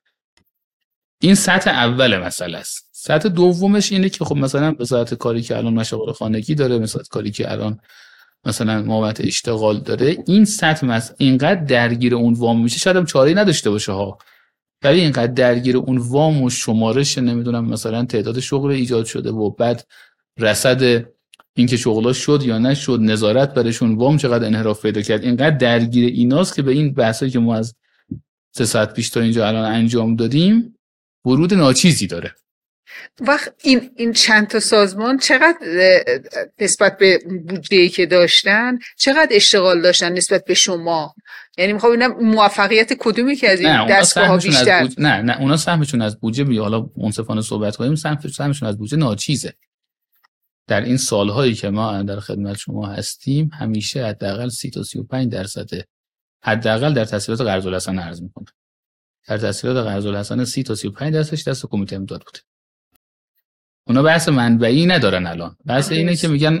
این سطح اول مسئله است. سطح دومش اینه که خب مثلا وزارت کاری که الان مشاغل خانگی داره، وزارت کاری که الان مثلا معاونت اشتغال داره، این سطح اینقدر درگیر اون وام میشه، شاید هم چاره‌ای نداشته باشه ها، ولی اینقدر درگیر اون وام و شمارش نمیدونم مثلا تعداد شغل ایجاد شده و بعد رصد اینکه شغلا شد یا نشد، نظارت برشون، وام چقدر انحراف پیدا کرد، اینقدر درگیر ایناست که به این بحثایی که ما از 3 ساعت پیش تا اینجا الان انجام دادیم ورود ناچیزی داره. وقت این چند تا سازمان چقدر نسبت به بودجه‌ای که داشتن چقدر اشتغال داشتن نسبت به شما؟ یعنی میخوام ببینم موفقیت کدومی که از این دستگاه‌ها بیشتر؟ نه اونا سهمشون از بودجه میاد. حالا منصفانه صحبت کنیم، سهمشون از بودجه ناچیزه. در این سالهایی که ما در خدمت شما هستیم همیشه حداقل 30 تا 35% حداقل در تسهیلات قرض الحسنه عرض میکنه. در تسهیلات قرض الحسنه 30 تا 35% دست کمیته امداد بوده. اونا بحث منبعی ندارن الان. بحث اینه که میگن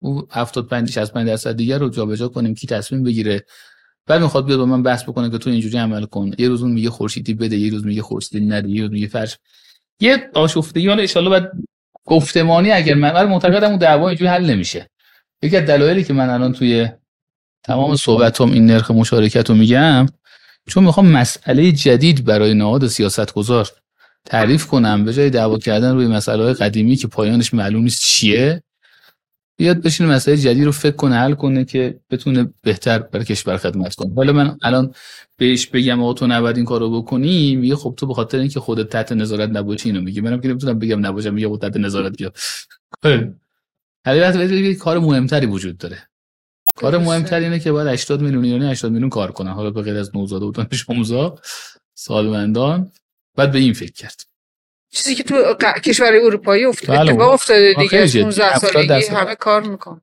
75-65% دیگه رو جابجا کنیم کی تصمیم بگیره. بعد میخواد بیاد با من بحث بکنه که تو اینجوری عمل کن. یه روز اون میگه خورشیدی بده، یه روز میگه خورشیدی نده، یه روز میگه فرش. یه آشفتگی حالا ان شاءالله بعد گفتمانی اگر من معتقدم اون دعوا اینجوری حل نمیشه. یکی از دلایلی که من الان توی تمام صحبتام این نرخ مشارکت رو میگم چون میخوام مسئله جدید برای نهاد سیاستگزار تعریف کنم، به جای دعوا کردن روی مسائل قدیمی که پایانش معلوم نیست چیه، بیاد بشینه مسئله جدید رو فکر کنه، حل کنه که بتونه بهتر برای کشور خدمت کنه. حالا من الان بهش بگم آقا تو نباید این کارو بکنی، میگه خب تو به خاطر اینکه خودت تحت نظارت نباشی اینو میگی. منم که نمیتونم بگم نباشم، میگه خودت تحت نظارت بیا. حالا کار مهمتری وجود داره. کار مهمتر اینه که باید 80 میلیون ایرانی 80 میلیون کار کنن، حالا به غیر از نوزاد و دانش آموزا، سالمندان. بعد به این فکر کرد. چیزی که تو کشورهای اروپایی اتفاق افتاده دیگه. 15 سالگی همه کار میکنن.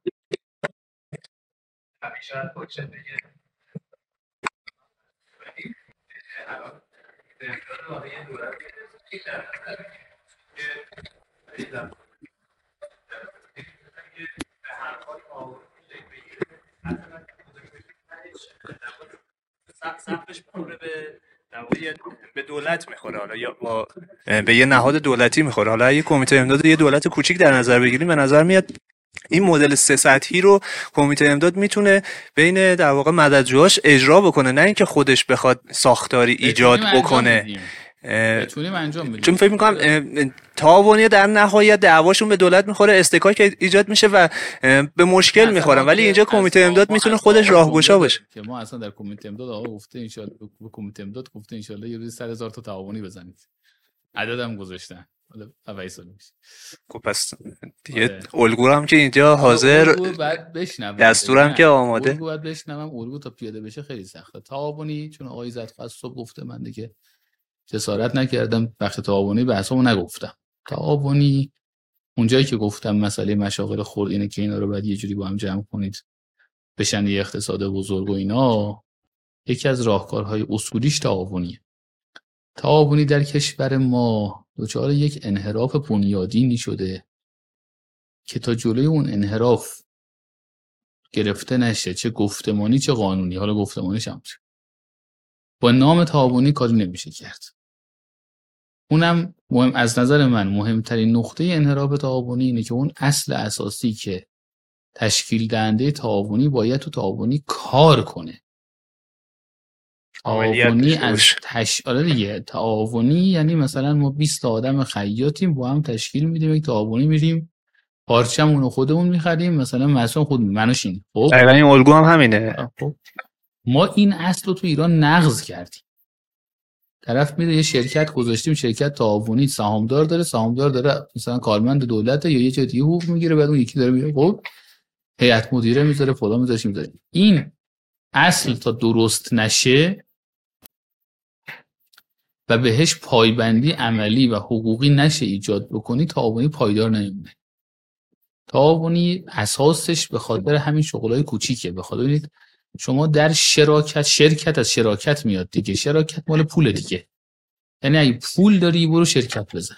سقفش به دولت میخوره، حالا یا به یه نهاد دولتی میخوره. حالا یه کمیته امداد یه دولت کوچیک در نظر بگیریم، به نظر میاد این مدل 3 سطحی رو کمیته امداد میتونه بین در واقع مددجوهاش اجرا بکنه، نه اینکه خودش بخواد ساختاری ایجاد بکنه. بتونیم انجام بدیم. چون فکر می‌کنم تعاونی در نهایت دعواشون به دولت میخوره، استکاک ایجاد میشه و به مشکل میخورن، ولی اینجا کمیته امداد میتونه خودش راهگشا باشه. که ما اصلا در کمیته امداد آقا گفته ان شاء الله، به کمیته امداد گفته ان شاء الله یه روز 100,000 تا تعاونی بزنید. عددم گذاشتن. حالا اوایسا میشه. خب پس دیگه الگو هم که اینجا حاضر، بعد بشنوم دستورم که آماده. الگو بعد بشنوم، الگو تا پیاده بشه خیلی سخته. تعاونی چون آقای زدفر صبح گفته، من دیگه جسارت نکردم بخش تعاونی بحثمو نگفتم. تعاونی اونجایی که گفتم مسئله مشاغل خرد اینه که اینا رو باید یه جوری با هم جمع کنید بشن یه اقتصاد بزرگ و اینا، یکی از راهکارهای اصولیش تعاونیه. تعاونی در کشور ما دچار یک انحراف بنیادینی شده که تا جلوی اون انحراف گرفته نشه، چه گفتمانی چه قانونی، حالا گفتمانیش هم با نام تعاونی کاری نمیشه کرد. اونم مهم، از نظر من مهمترین نقطه انحراف تعاونی اینه که اون اصل اساسی که تشکیل دهنده تعاونی باید تو تعاونی کار کنه. تعاونی از دیگه تعاونی یعنی مثلا ما 20 آدم خیاطیم با هم تشکیل میدیم یک تعاونی، میریم پارچمون رو خودمون میخریم، مثلا مسئول خود منوشین. خب دقیقاً این الگو هم همینه. خب ما این اصل رو تو ایران نقض کردیم. طرف میره یه شرکت گذاشتیم، شرکت تعاونی، سهامدار داره مثلا کارمند دولت یا یه جای دیگه حقوق میگیره، بعد اون یکی داره میره خب هیئت مدیره میذاره فلان میذاره. این اصل تا درست نشه و بهش پایبندی عملی و حقوقی نشه ایجاد بکنی، تعاونی پایدار نمیمونه. تعاونی اساسش به خاطر همین شغلای کوچیکه. به خاطر شما در شرکت از شراکت میاد دیگه، شراکت مال پول دیگه. یعنی اگه پول داری برو شرکت بزن،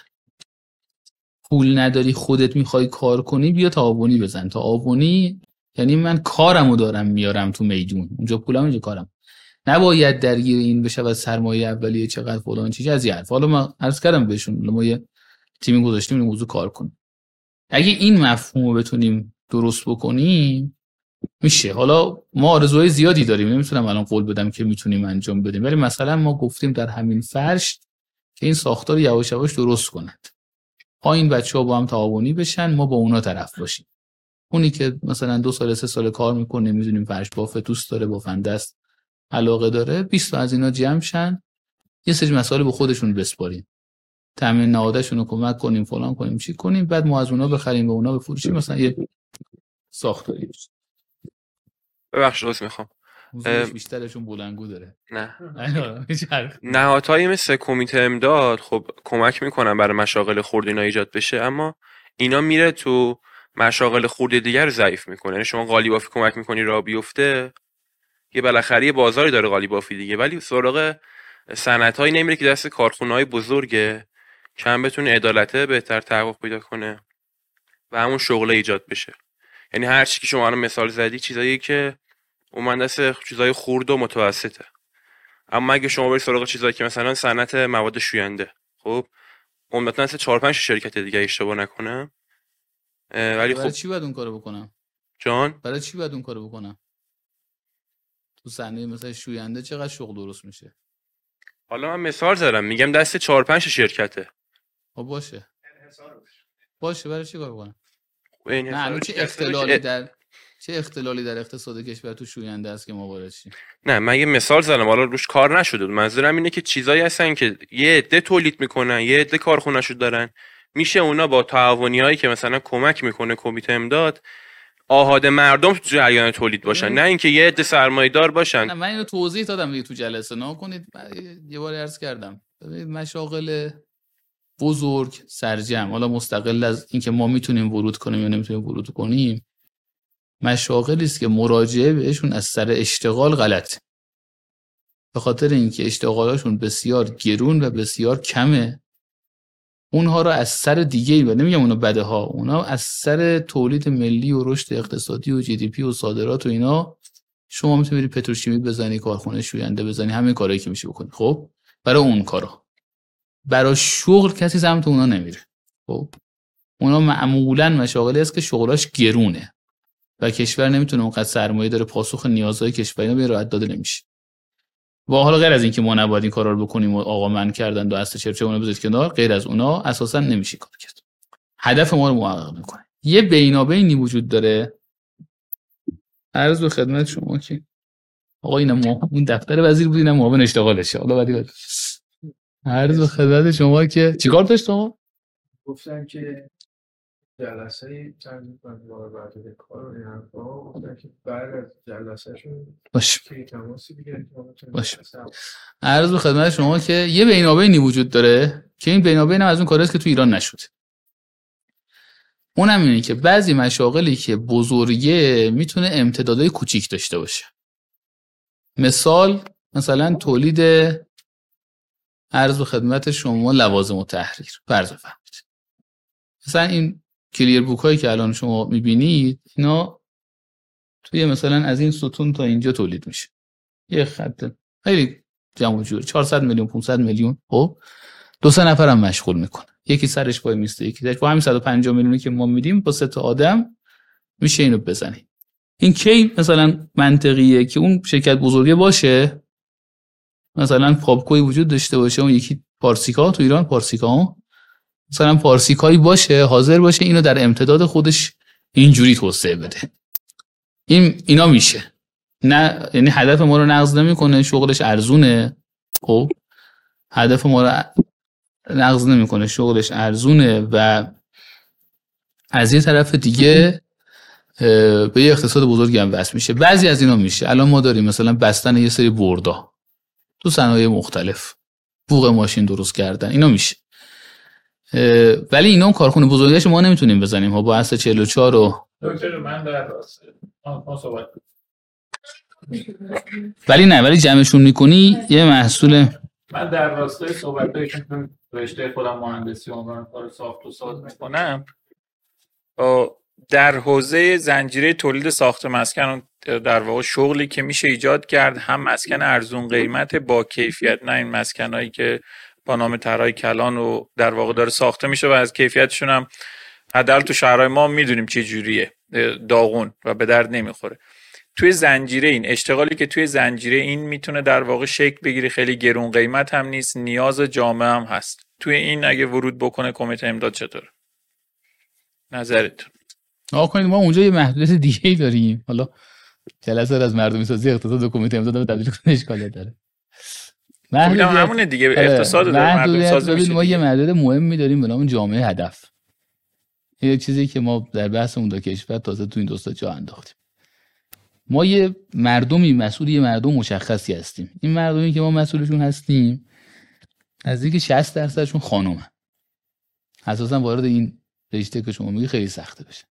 پول نداری خودت میخوای کار کنی بیا تعاونی بزن. تعاونی یعنی من کارمو دارم میارم تو میدون، اونجا پولم اینجا کارم، نباید درگیر این بشه و سرمایه اولیه چقدر فلان چیز از این حرف. حالا من عرض کردم بهشون ما یه تیمی گذاشتیم این موضوع کار کنیم. اگه این مفهومو بتونیم درست بکنیم میشه. حالا ما آرزوهای زیادی داریم، نمیتونم الان قول بدم که میتونیم انجام بدیم، ولی مثلا ما گفتیم در همین فرش که این ساختار یواش یواش درست کنند، این بچه‌ها با هم تعاونی بشن، ما با اونا طرف باشیم. اونی که مثلا 2 سال 3 سال کار میکنه، میدونیم فرش بافه دوست داره، بافنده است، علاقه داره، 20 تا از اینا جمع شن، یه سری مسائل به خودشون بسپاریم، تامین نهادشون رو کمک کنیم، فلان کنیم، چی کنیم، بعد ما از اونا بخریم و اونا بفروشیم، مثلا یه ساختاری بشه. ببخشید راست میخوام بیشترشون بلندگو داره. نه نهادهایی مثل کمیته امداد خب کمک میکنن برای مشاغل خرد اینا ایجاد بشه، اما اینا میره تو مشاغل خرد دیگر ضعیف میکنه. یعنی شما قالیبافی کمک میکنی راه بیفته، یه بالاخره یه بازاری داره قالیبافی دیگه، ولی سراغ صنعتایی نمیره که دست کارخونه‌های بزرگه که هم بتونه عدالته بهتر تحقق پیدا کنه و همون شغل ایجاد بشه. یعنی هر چی که شما الان مثال زدی چیزایی که اومد دست چیزای خرد و متوسطه، اما اگه شما برید سراغ چیزایی که مثلا صنعت مواد شوینده، خب عمدتاً 4-5 شرکت دیگه اشتباه نکنم، ولی خب برای چی باید اون کارو بکنم؟ جان برای چی باید اون کارو بکنم؟ تو صنایع مثلا شوینده چقدر شغل درست میشه؟ حالا من مثال زدم، میگم دست 4-5 شرکته. خب باشه برای چی کار بکنم؟ نه چه اختلالی در اقتصاد کشور تو شوینده است که ما وارد شیم؟ نه من یه مثال زدم، حالا روش کار نشده. منظورم اینه که چیزایی هستن که یه عده تولید میکنن، یه عده کارخونه‌شو دارن، میشه اونا با تعاونیایی که مثلا کمک میکنه کمیته امداد آحاد مردم تو جریان تولید باشن، نه اینکه یه عده سرمایه‌دار باشن. نه من اینو توضیح دادم دیگه تو جلسه، نکنید یه بار عرض کردم. ببینید مشاغل بزرگ سرجم، حالا مستقل از اینکه ما میتونیم ورود کنیم یا نمیتونیم ورود کنیم، مشاغلی است که مراجعه بهشون از سر اشتغال غلط، به خاطر اینکه اشتغالاشون بسیار گرون و بسیار کمه. اونها رو از سر دیگه، و نمیگم اونا بده ها، اونا از سر تولید ملی و رشد اقتصادی و جی دی پی و صادرات و اینا، شما میتونی بری پتروشیمی بزنی، کارخونه شوینده بزنی، همه کارهایی که میشه بکنی. خب برای اون کارا، برای شغل کسی سمت اونا نمیره. خب اونا معمولاً مشاغلی است که شغلاش گرونه و کشور نمیتونه اونقدر سرمایه داره پاسخ نیازهای کشوری به راحت داده نمیشه. و حالا غیر از اینکه ما نباید این کارا رو بکنیم و آقا من کردن و اصل چرچه اونو بذارید کنار، غیر از اونا اساسا نمیشه کار کرد. هدف ما رو محقق میکنه. یه بینابینی وجود داره. عرض به خدمت شما که آقا اینا اون دفتر وزیر بود، اینا معاون اشتغالشه. حالا بعدی عرض به خدمت شما که چیکار داشت آقا؟ گفتم که جلسه چند روز بعد از کار و این حرفا، گفتم که بعد از جلسهشون باشه که تماسی بگیرید. باشه. عرض به خدمت شما که یه بینابینی وجود داره که این بینابین هم از اون کاراست که تو ایران نشد. اونم اینه که بعضی مشاغلی که بزرگه میتونه امتدادهای کوچیک داشته باشه. مثلا تولید، عرض به خدمت شما، لوازم و تحریر. فرض بفرمایید مثلا این کلیر بوک هایی که الان شما میبینید، اینا توی مثلا از این ستون تا اینجا تولید میشه. یه خط خیلی جمع جور 400 میلیون 500 میلیون. خب 2-3 نفر هم مشغول میکنه، یکی سرش وای میسته، یکی سرش با همین 150 میلیونی که ما میدیم با 3 تا آدم میشه اینو بزنیم. این کی مثلا منطقیه که اون شرکت بزرگه باشه، مثلا پاپکوی وجود داشته باشه، اون یکی پارسیکا تو ایران، پارسیکا مثلا پارسیکایی باشه، حاضر باشه اینو در امتداد خودش اینجوری توسعه بده. اینا میشه. نه یعنی هدف ما رو نقض نمیکنه، شغلش ارزونه. خب هدف ما رو نقض نمیکنه، شغلش ارزونه و از یه طرف دیگه به یه اقتصاد بزرگی هم وصل میشه. بعضی از اینا میشه. الان ما داریم مثلا بستن یه سری بردا تو صنایع مختلف، بوق ماشین درست کردن، اینا میشه. ولی اینا کارخونه بزرگش ما نمیتونیم بزنیم ها، با اصل 44 رو. دکتر من در راست ما صحبت ولی جمعشون میکنی یه محصول. من در راستای صحبتایی که رشته خودم مهندسی عنوان کار ساخت و ساز میکنم، در حوزه زنجیره تولید ساخت مسکن، در واقع شغلی که میشه ایجاد کرد، هم مسکن ارزون قیمت با کیفیت، نه این مسکنایی که با نام طرای کلان و در واقع داره ساخته میشه و از کیفیتشون هم حداقل تو شهرهای ما میدونیم چه جوریه، داغون و به درد نمیخوره. توی زنجیره این اشتغالی که توی زنجیره این میتونه در واقع شکل بگیره، خیلی گرون قیمت هم نیست، نیاز جامعه هم هست. توی این اگه ورود بکنه کمیته امداد چطوره؟ نظرتون؟ کنید ما اونجا یه محدودیت دیگه‌ای داریم. حالا جلسه از مردمی سازی اقتصاد و کمیته امداد تبدیل کنه اشکالی داره. محدودیت همونه دیگه، اقتصاد داره، مردم سازی میشه. ما یه محدودیت مهمی داریم به نام جامعه هدف. یه چیزی که ما در بحثمون در کشور تازه تو این دوستا جا انداختیم. ما یه مردمی مسئول یه مردم مشخصی هستیم. این مردمی که ما مسئولشون هستیم نزدیک 60%شون خانومن. اساسا وارد این رشته که شما میگی خیلی سخته بشه.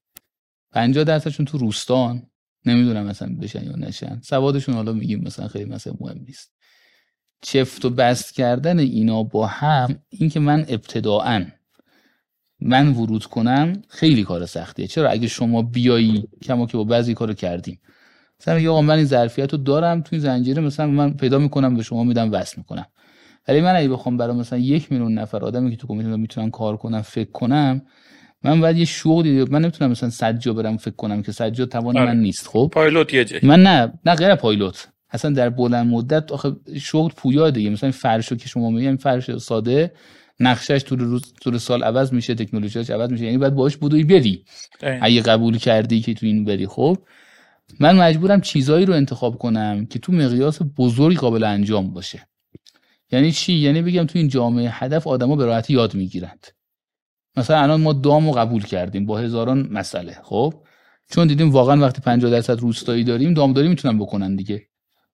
50%شون تو روستان، نمیدونم مثلا بشن یا نشن. سوادشون حالا میگیم مثلا خیلی مثلا مهم نیست. چفت و بست کردن اینا با هم، این که من ابتداءً من ورود کنم خیلی کار سختیه. چرا؟ اگه شما بیایی کما که با بعضی کارو کردیم، مثلا میگه آقا من این ظرفیتو دارم تو این زنجیره، مثلا من پیدا میکنم به شما میدم وصل میکنم. ولی من اگه بخوام برای مثلا 1 میلیون نفر آدمی که تو کمیته میتونن کار کنن فکر کنم، من باید یه شغلی، من نمیتونم مثلا 100 جا برم فکر کنم که 100 جا توان من نیست. خب پایلوت یه جایی، من نه غیر پایلوت، اصلا در بلند مدت آخه شغل پویا دیگه. مثلا این فرشو که شما میگین، فرش ساده نقشش طول سال عوض میشه، تکنولوژیش عوض میشه، یعنی باید باهاش بدوی بدی اگه قبول کردی که تو این بری. خب من مجبورم چیزایی رو انتخاب کنم که تو مقیاس بزرگی قابل انجام باشه. یعنی چی؟ یعنی بگم تو این جامعه هدف آدما به راحتی یاد میگیرند. مثلا الان ما دامو قبول کردیم با هزاران مسئله، خب چون دیدیم واقعا وقتی 50% روستایی داریم، دامداری میتونن بکنن دیگه.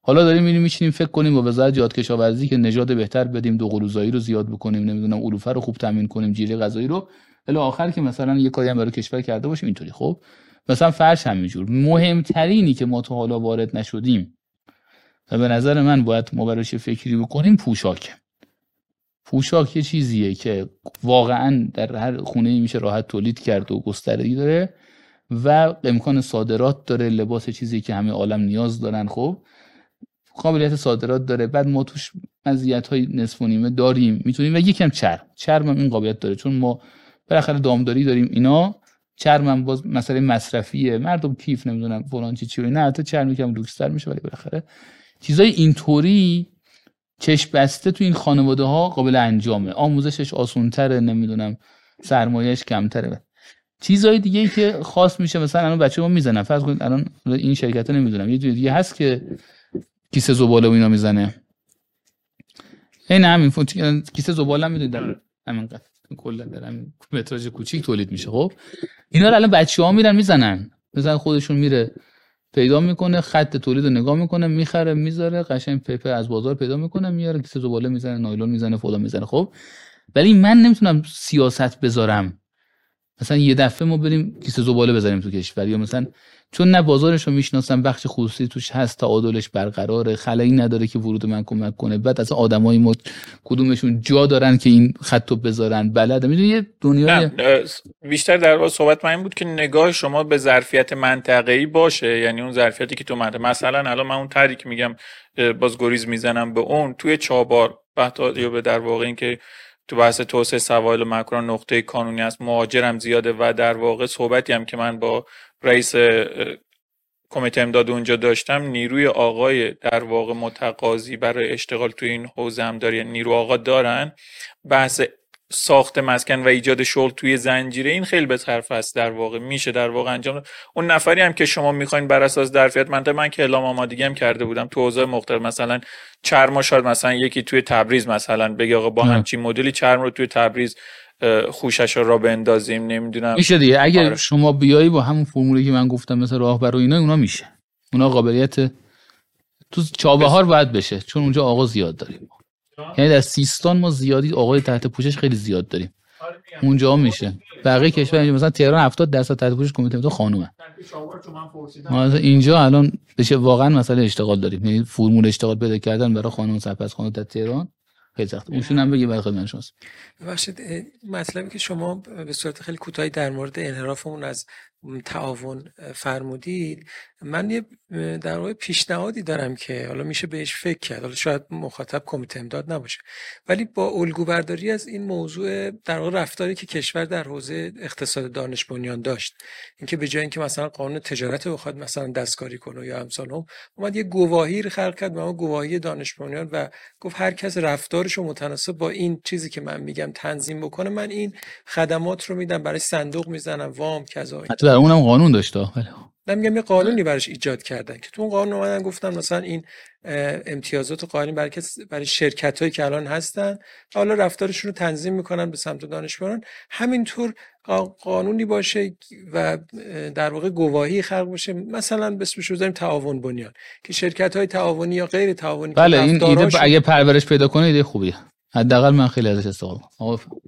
حالا داریم می‌شینیم فکر کنیم با وزارت جهاد کشاورزی که نژاد بهتر بدیم، دو قلوزایی رو زیاد بکنیم، نمیدونم علوفه رو خوب تامین کنیم، جیره غذایی رو، الی آخر که مثلا یه کاری هم برای کشور کرده باشیم اینطوری. خب مثلا فرش همینجور. مهمترینی که ما تا حالا وارد نشدیم و به نظر من باید ما براش فکری بکنیم پوشاک. پوشاک یه چیزیه که واقعا در هر خونه‌ای میشه راحت تولید کرد و گستردگی داره و امکان صادرات داره. لباس چیزی که همه عالم نیاز دارن، خب قابلیت صادرات داره. بعد ما توش مزیت‌های نصف و نیمه داریم، میتونیم. و یکم چرم هم این قابلیت داره، چون ما بالاخره دامداری داریم. اینا چرم هم باز مسئله مصرفیه، مردم کیف نمیدونم فلان چی و نه، حتی چرم یکم لوکس‌تر میشه، ولی بالاخره چیزای اینطوری چشم بسته تو این خانواده ها قابل انجامه، آموزشش آسان‌تره، نمیدونم سرمایه‌اش کمتره. چیزای دیگه ای که خاص میشه، مثلا الان بچه‌ها میزنن، فرض کنید الان این شرکت نمیدونم یه جوری دیگه هست که کیسه زباله و اینا میزنه، این همین کیسه زباله هم میدونید در همین قد کلا در همین متراژ کوچیک تولید میشه. خب اینا رو الان بچه‌ها میرن میزنن، مثلا خودشون میره پیدا میکنه، خط تولید رو نگاه میکنه، میخره میذاره، قشنگ پیپر از بازار پیدا میکنه، میاره کیسه زباله میزنه، نایلون میزنه، فلان میزنه. خب ولی من نمیتونم سیاست بذارم مثلا یه دفعه ما بریم کیسه زباله بزنیم تو کشور، یا مثلا چون نه بازارش رو میشناسم، بخش خصوصی توش هست، تعادلش برقراره، خلایی نداره که ورود من کمک کنه. بعد از آدمای ما کدومشون جا دارن که این خطو بذارن، بلده. میدونی یه دنیای بیشتر در واقع صحبت من این بود که نگاه شما به ظرفیت منطقه‌ای باشه، یعنی اون ظرفیتی که تو منطقه، مثلا الان من اون طرحی که میگم باز گریز میزنم به اون توی چابار بعد یا به در واقع این که تو بحث توسعه سواحل مکران نقطه کانونی است، مهاجرم زیاده و در واقع صحبتی هم که من با رئیس کمیته امداد اونجا داشتم، نیروی آقای در واقع متقاضی برای اشتغال تو این حوزه هم داره، یعنی نیرو آقا دارن. بحث ساخت مسکن و ایجاد شغل توی زنجیره این خیلی به طرف است، در واقع میشه در واقع انجام داد. اون نفری هم که شما میخواین بر اساس ظرفیت منطقه، من که اعلام آمادگی هم کرده بودم تو حوزه مختلف، مثلا چرم شاید مثلا یکی توی تبریز مثلا بگه آقا با همچین مدلی چرم رو توی تبریز خوشش را بندازیم، نمیدونم میشه دیگه. اگر شما بیایی با همون فرمولی که من گفتم مثلا راهبر و اینا، اونا میشه، اونا قابلیت تو چابهار باید بشه، چون اونجا آقا زیاد داریم. یعنی در سیستان ما زیادی آقای تحت پوشش خیلی زیاد داریم، اونجا میشه. بقیه کشور مثلا تهران 70% تحت پوشش کمیته امداد خانومه. اینجا الان بشه واقعا مسئله اشتغال داریم، یعنی فرمول اشتغال پیدا کردن برای خانم سرپرست خانم در تهران خیلی سخته. اونشون هم بگی برای خدمت شماست. ببخشید مطلبی که شما به صورت خیلی کوتاهی در مورد انحرافمون از تعاون فرمودید، من یه در واقع پیشنهادی دارم که حالا میشه بهش فکر کرد، حالا شاید مخاطب کمیته امداد نباشه، ولی با الگو برداری از این موضوع در واقع رفتاری که کشور در حوزه اقتصاد دانش بنیان داشت، اینکه به جای اینکه مثلا قانون تجارت رو بخواد مثلا دستکاری کنه یا امثال هم، اومد یه گواهی رو خلق کرد به نام گواهی دانش بنیان و گفت هر کس رفتارش رو متناسب با این چیزی که من میگم تنظیم بکنه، من این خدمات رو میدم، برای صندوق میزنم، وام کذا. حتی در اونم قانون داشته. نمیگم یه قانونی براش ایجاد کردن که تو اون قانون اومدن گفتن مثلا این امتیازات قانونی برای شرکتایی که الان هستن حالا رفتارشون رو تنظیم میکنن به سمت دانشجویان، همینطور قانونی باشه و در واقع گواهی خلق بشه، مثلا اسمش رو بذاریم تعاون بنیان، که شرکت‌های تعاونی یا غیر تعاونی بله این ایده اگه پرورش پیدا کنه ایده خوبیه، حداقل من خیلی ازش استفاده می‌کنم.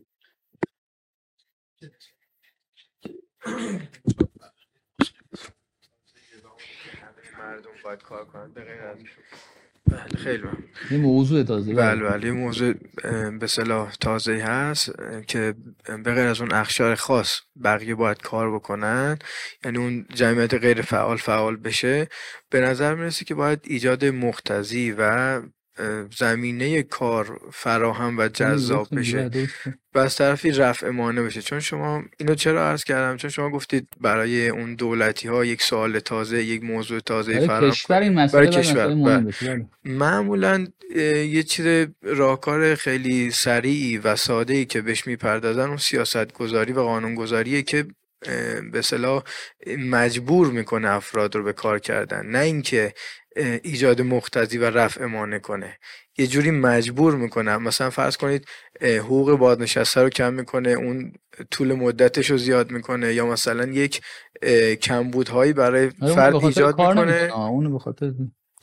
مردم باید کار کنن به غیر از بله خیلی ممنون. این موضوع تازه بله این موضوع به اصطلاح تازه‌ای هست که به غیر از اون اقشار خاص بقیه باید کار بکنن، یعنی اون جمعیت غیر فعال بشه. به نظر میرسه که باید ایجاد مقتضی و زمینه کار فراهم و جذاب بشه و از طرفی رفع مانع بشه. چون شما اینو چرا عرض کردم؟ چون شما گفتید برای اون دولتی ها یک سوال تازه، یک موضوع تازه فراهم برای کشور. معمولا یه چیز راهکار خیلی سریع و ساده‌ای که بهش میپردازن اون سیاست گذاری و قانون گذاریه که به اصطلاح مجبور میکنه افراد رو به کار کردن، نه اینکه ایجاد مقتضی و رفع مانع کنه. یه جوری مجبور میکنه، مثلا فرض کنید حقوق بازنشسته رو کم میکنه، اون طول مدتش رو زیاد میکنه، یا مثلا یک کمبودهایی برای فرد ایجاد میکنه. اونو به خاطر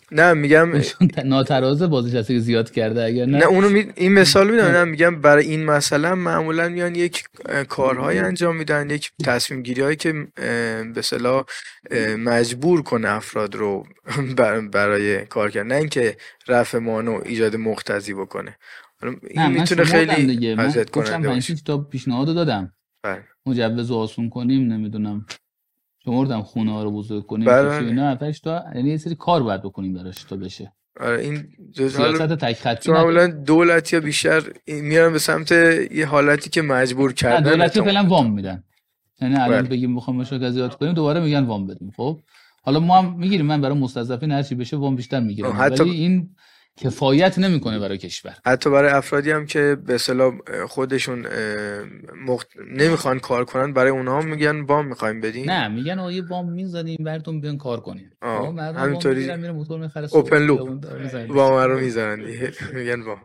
نه میگم ناتراز بازنشستگی زیاد کرده اگر نه اونو این مثال میدم. نه میگم برای این مسئله معمولا میان یک کارهای انجام میدن، یک تصمیم گیری هایی که به اصطلاح مجبور کنه افراد رو برای کار کردن، نه اینکه رفع مانع ایجاد مقتضی بکنه. این میتونه خیلی اذیت کننده باشه. من تا پیشنهاد دادم مجوز آسون کنیم، نمیدونم شمردم خونه ها رو بزرگ کنیم اینا 7 تا، یعنی یه سری کار باید بکنیم براش تا بشه. آره این سیاست تک خطی معمولا دولت یا بیشتر میرن به سمت یه حالتی که مجبور کردن. دولتی فعلا وام میدن، یعنی الان بگیم میخوام مشارکت زیاد کنیم دوباره میگن وام بدیم. خب حالا ما هم میگیریم، من برای مستضعفین هر چی بشه وام بیشتر میگیرم، ولی این کفایت نمیکنه برای کشور. حتی برای افرادی هم که به اصطلاح خودشون نمیخوان کار کنن، برای اونها هم میگن وام میخوایم بدین. نه میگن آقا وام میزنیم براتون بیان کار کنین. همینطوری اوپن لوپ وام رو میزنن دیگه، میگن وام.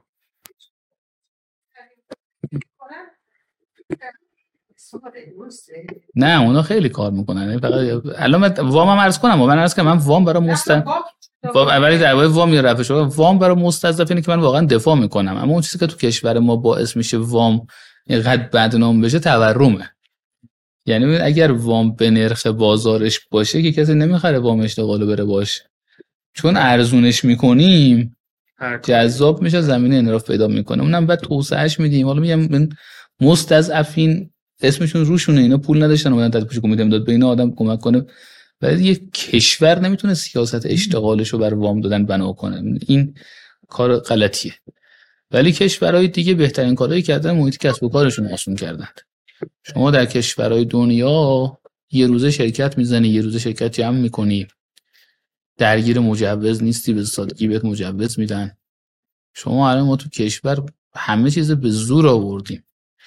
نه اونا خیلی کار میکنن. فقط الان من وامم عرض کنم، من عرض کنم من وام برای اولی درباره وام یا رفع شده وام برای مستضعفینه که من واقعا دفاع میکنم، اما اون چیزی که تو کشور ما باعث میشه وام اینقدر بدنام بشه تورمه. یعنی اگر وام به نرخ بازارش باشه که کسی نمیخره وام اشتغالو بره باشه، چون ارزونش میکنیم جذاب میشه، زمینه انحراف پیدا میکنه، اونم بعد توسعهش میدیم. حالا میگم مستضعفین اسمشون روشونه، اینا پول نداشتن اومدن تحت پوشش کمیته امداد به اینا آدم کمک کنه، ولی یه کشور نمیتونه سیاست اشتغالشو بر وام دادن بنا کنه، این کار غلطیه. ولی کشورهای دیگه بهترین کارهایی کردن محیط کسب و کارشون آسون کردن. شما در کشورهای دنیا یه روزه شرکت میزنی، یه روزه شرکت جمع میکنی، درگیر مجوز نیستی، به سادگی بهت مجوز میدن. شما الان ما تو کشور همه چیز به زور آوردیم،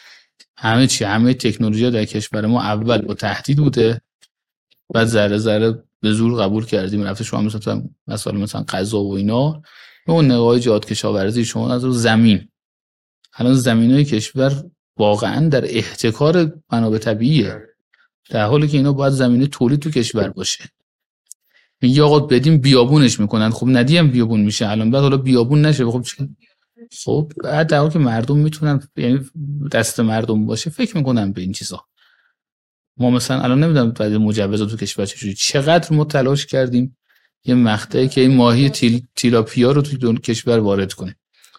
همه تکنولوژی در کشور ما اول با تهدید بوده، بعد ذره ذره به زور قبول کردیم. رفته شما مثلا غذا و اینا، اون نگاه جهاد کشاورزی شما از زمین، الان زمینای کشور واقعا در احتکار منابع طبیعیه، در حالی که اینا باید زمینه تولید تو کشور باشه. میگه آقا بدیم بیابونش میکنن، خب ندیم بیابون میشه الان، بعد حالا بیابون نشه، خب بعد در حالی که مردم میتونن، یعنی دست مردم باشه فکر میکنن به این چیزا. ما مثلا الان نمیدونم بعد مجوزات تو کشور چقدر ما تلاش کردیم یه مقطعی که این ماهی تیلاپیا رو تو کشور وارد کنیم،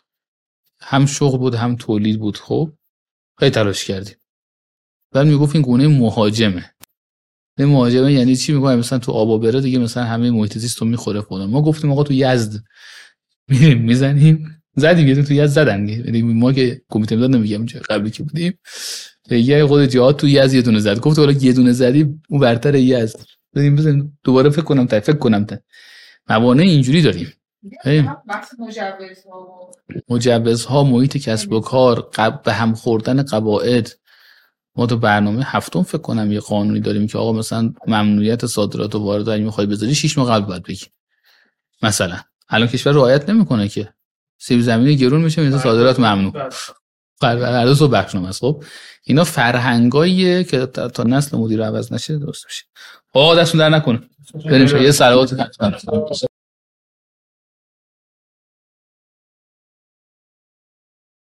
هم شغل بود هم تولید بود. خب خیلی تلاش کردیم. بعد میگفت این گونه مهاجمه. این مهاجمه یعنی چی؟ میگه مثلا تو آبا بره دیگه مثلا همه محیط زیست رو میخوره فلان. ما گفتیم آقا تو یزد میریم میزنیم، زدیم تو یزد زدن دیگه. ما که کمیته امداد نمیگم چه قبلی که بودیم یه خود جهاد تو یزد یه دونه زد، گفت حالا یه دونه زدی اون برتر یزد، بزن دوباره فکر کنم موانع اینجوری داریم. مجوزها، محیط کسب و کار، به هم خوردن قواعد. ما تو برنامه هفتم فکر کنم یه قانونی داریم که آقا مثلا ممنوعیت صادرات و واردات اگه میخوای بذاری 6 ماه قبل باید بگی. مثلا الان کشور رعایت نمیکنه که سیب زمینی گرون میشه مثلا صادرات ممنوع. هر دو بخشنامه است. خب اینا فرهنگاییه که تا نسل مدیر عوض نشه درست میشه. آقا دستون در نکنه. بریم یه صلوات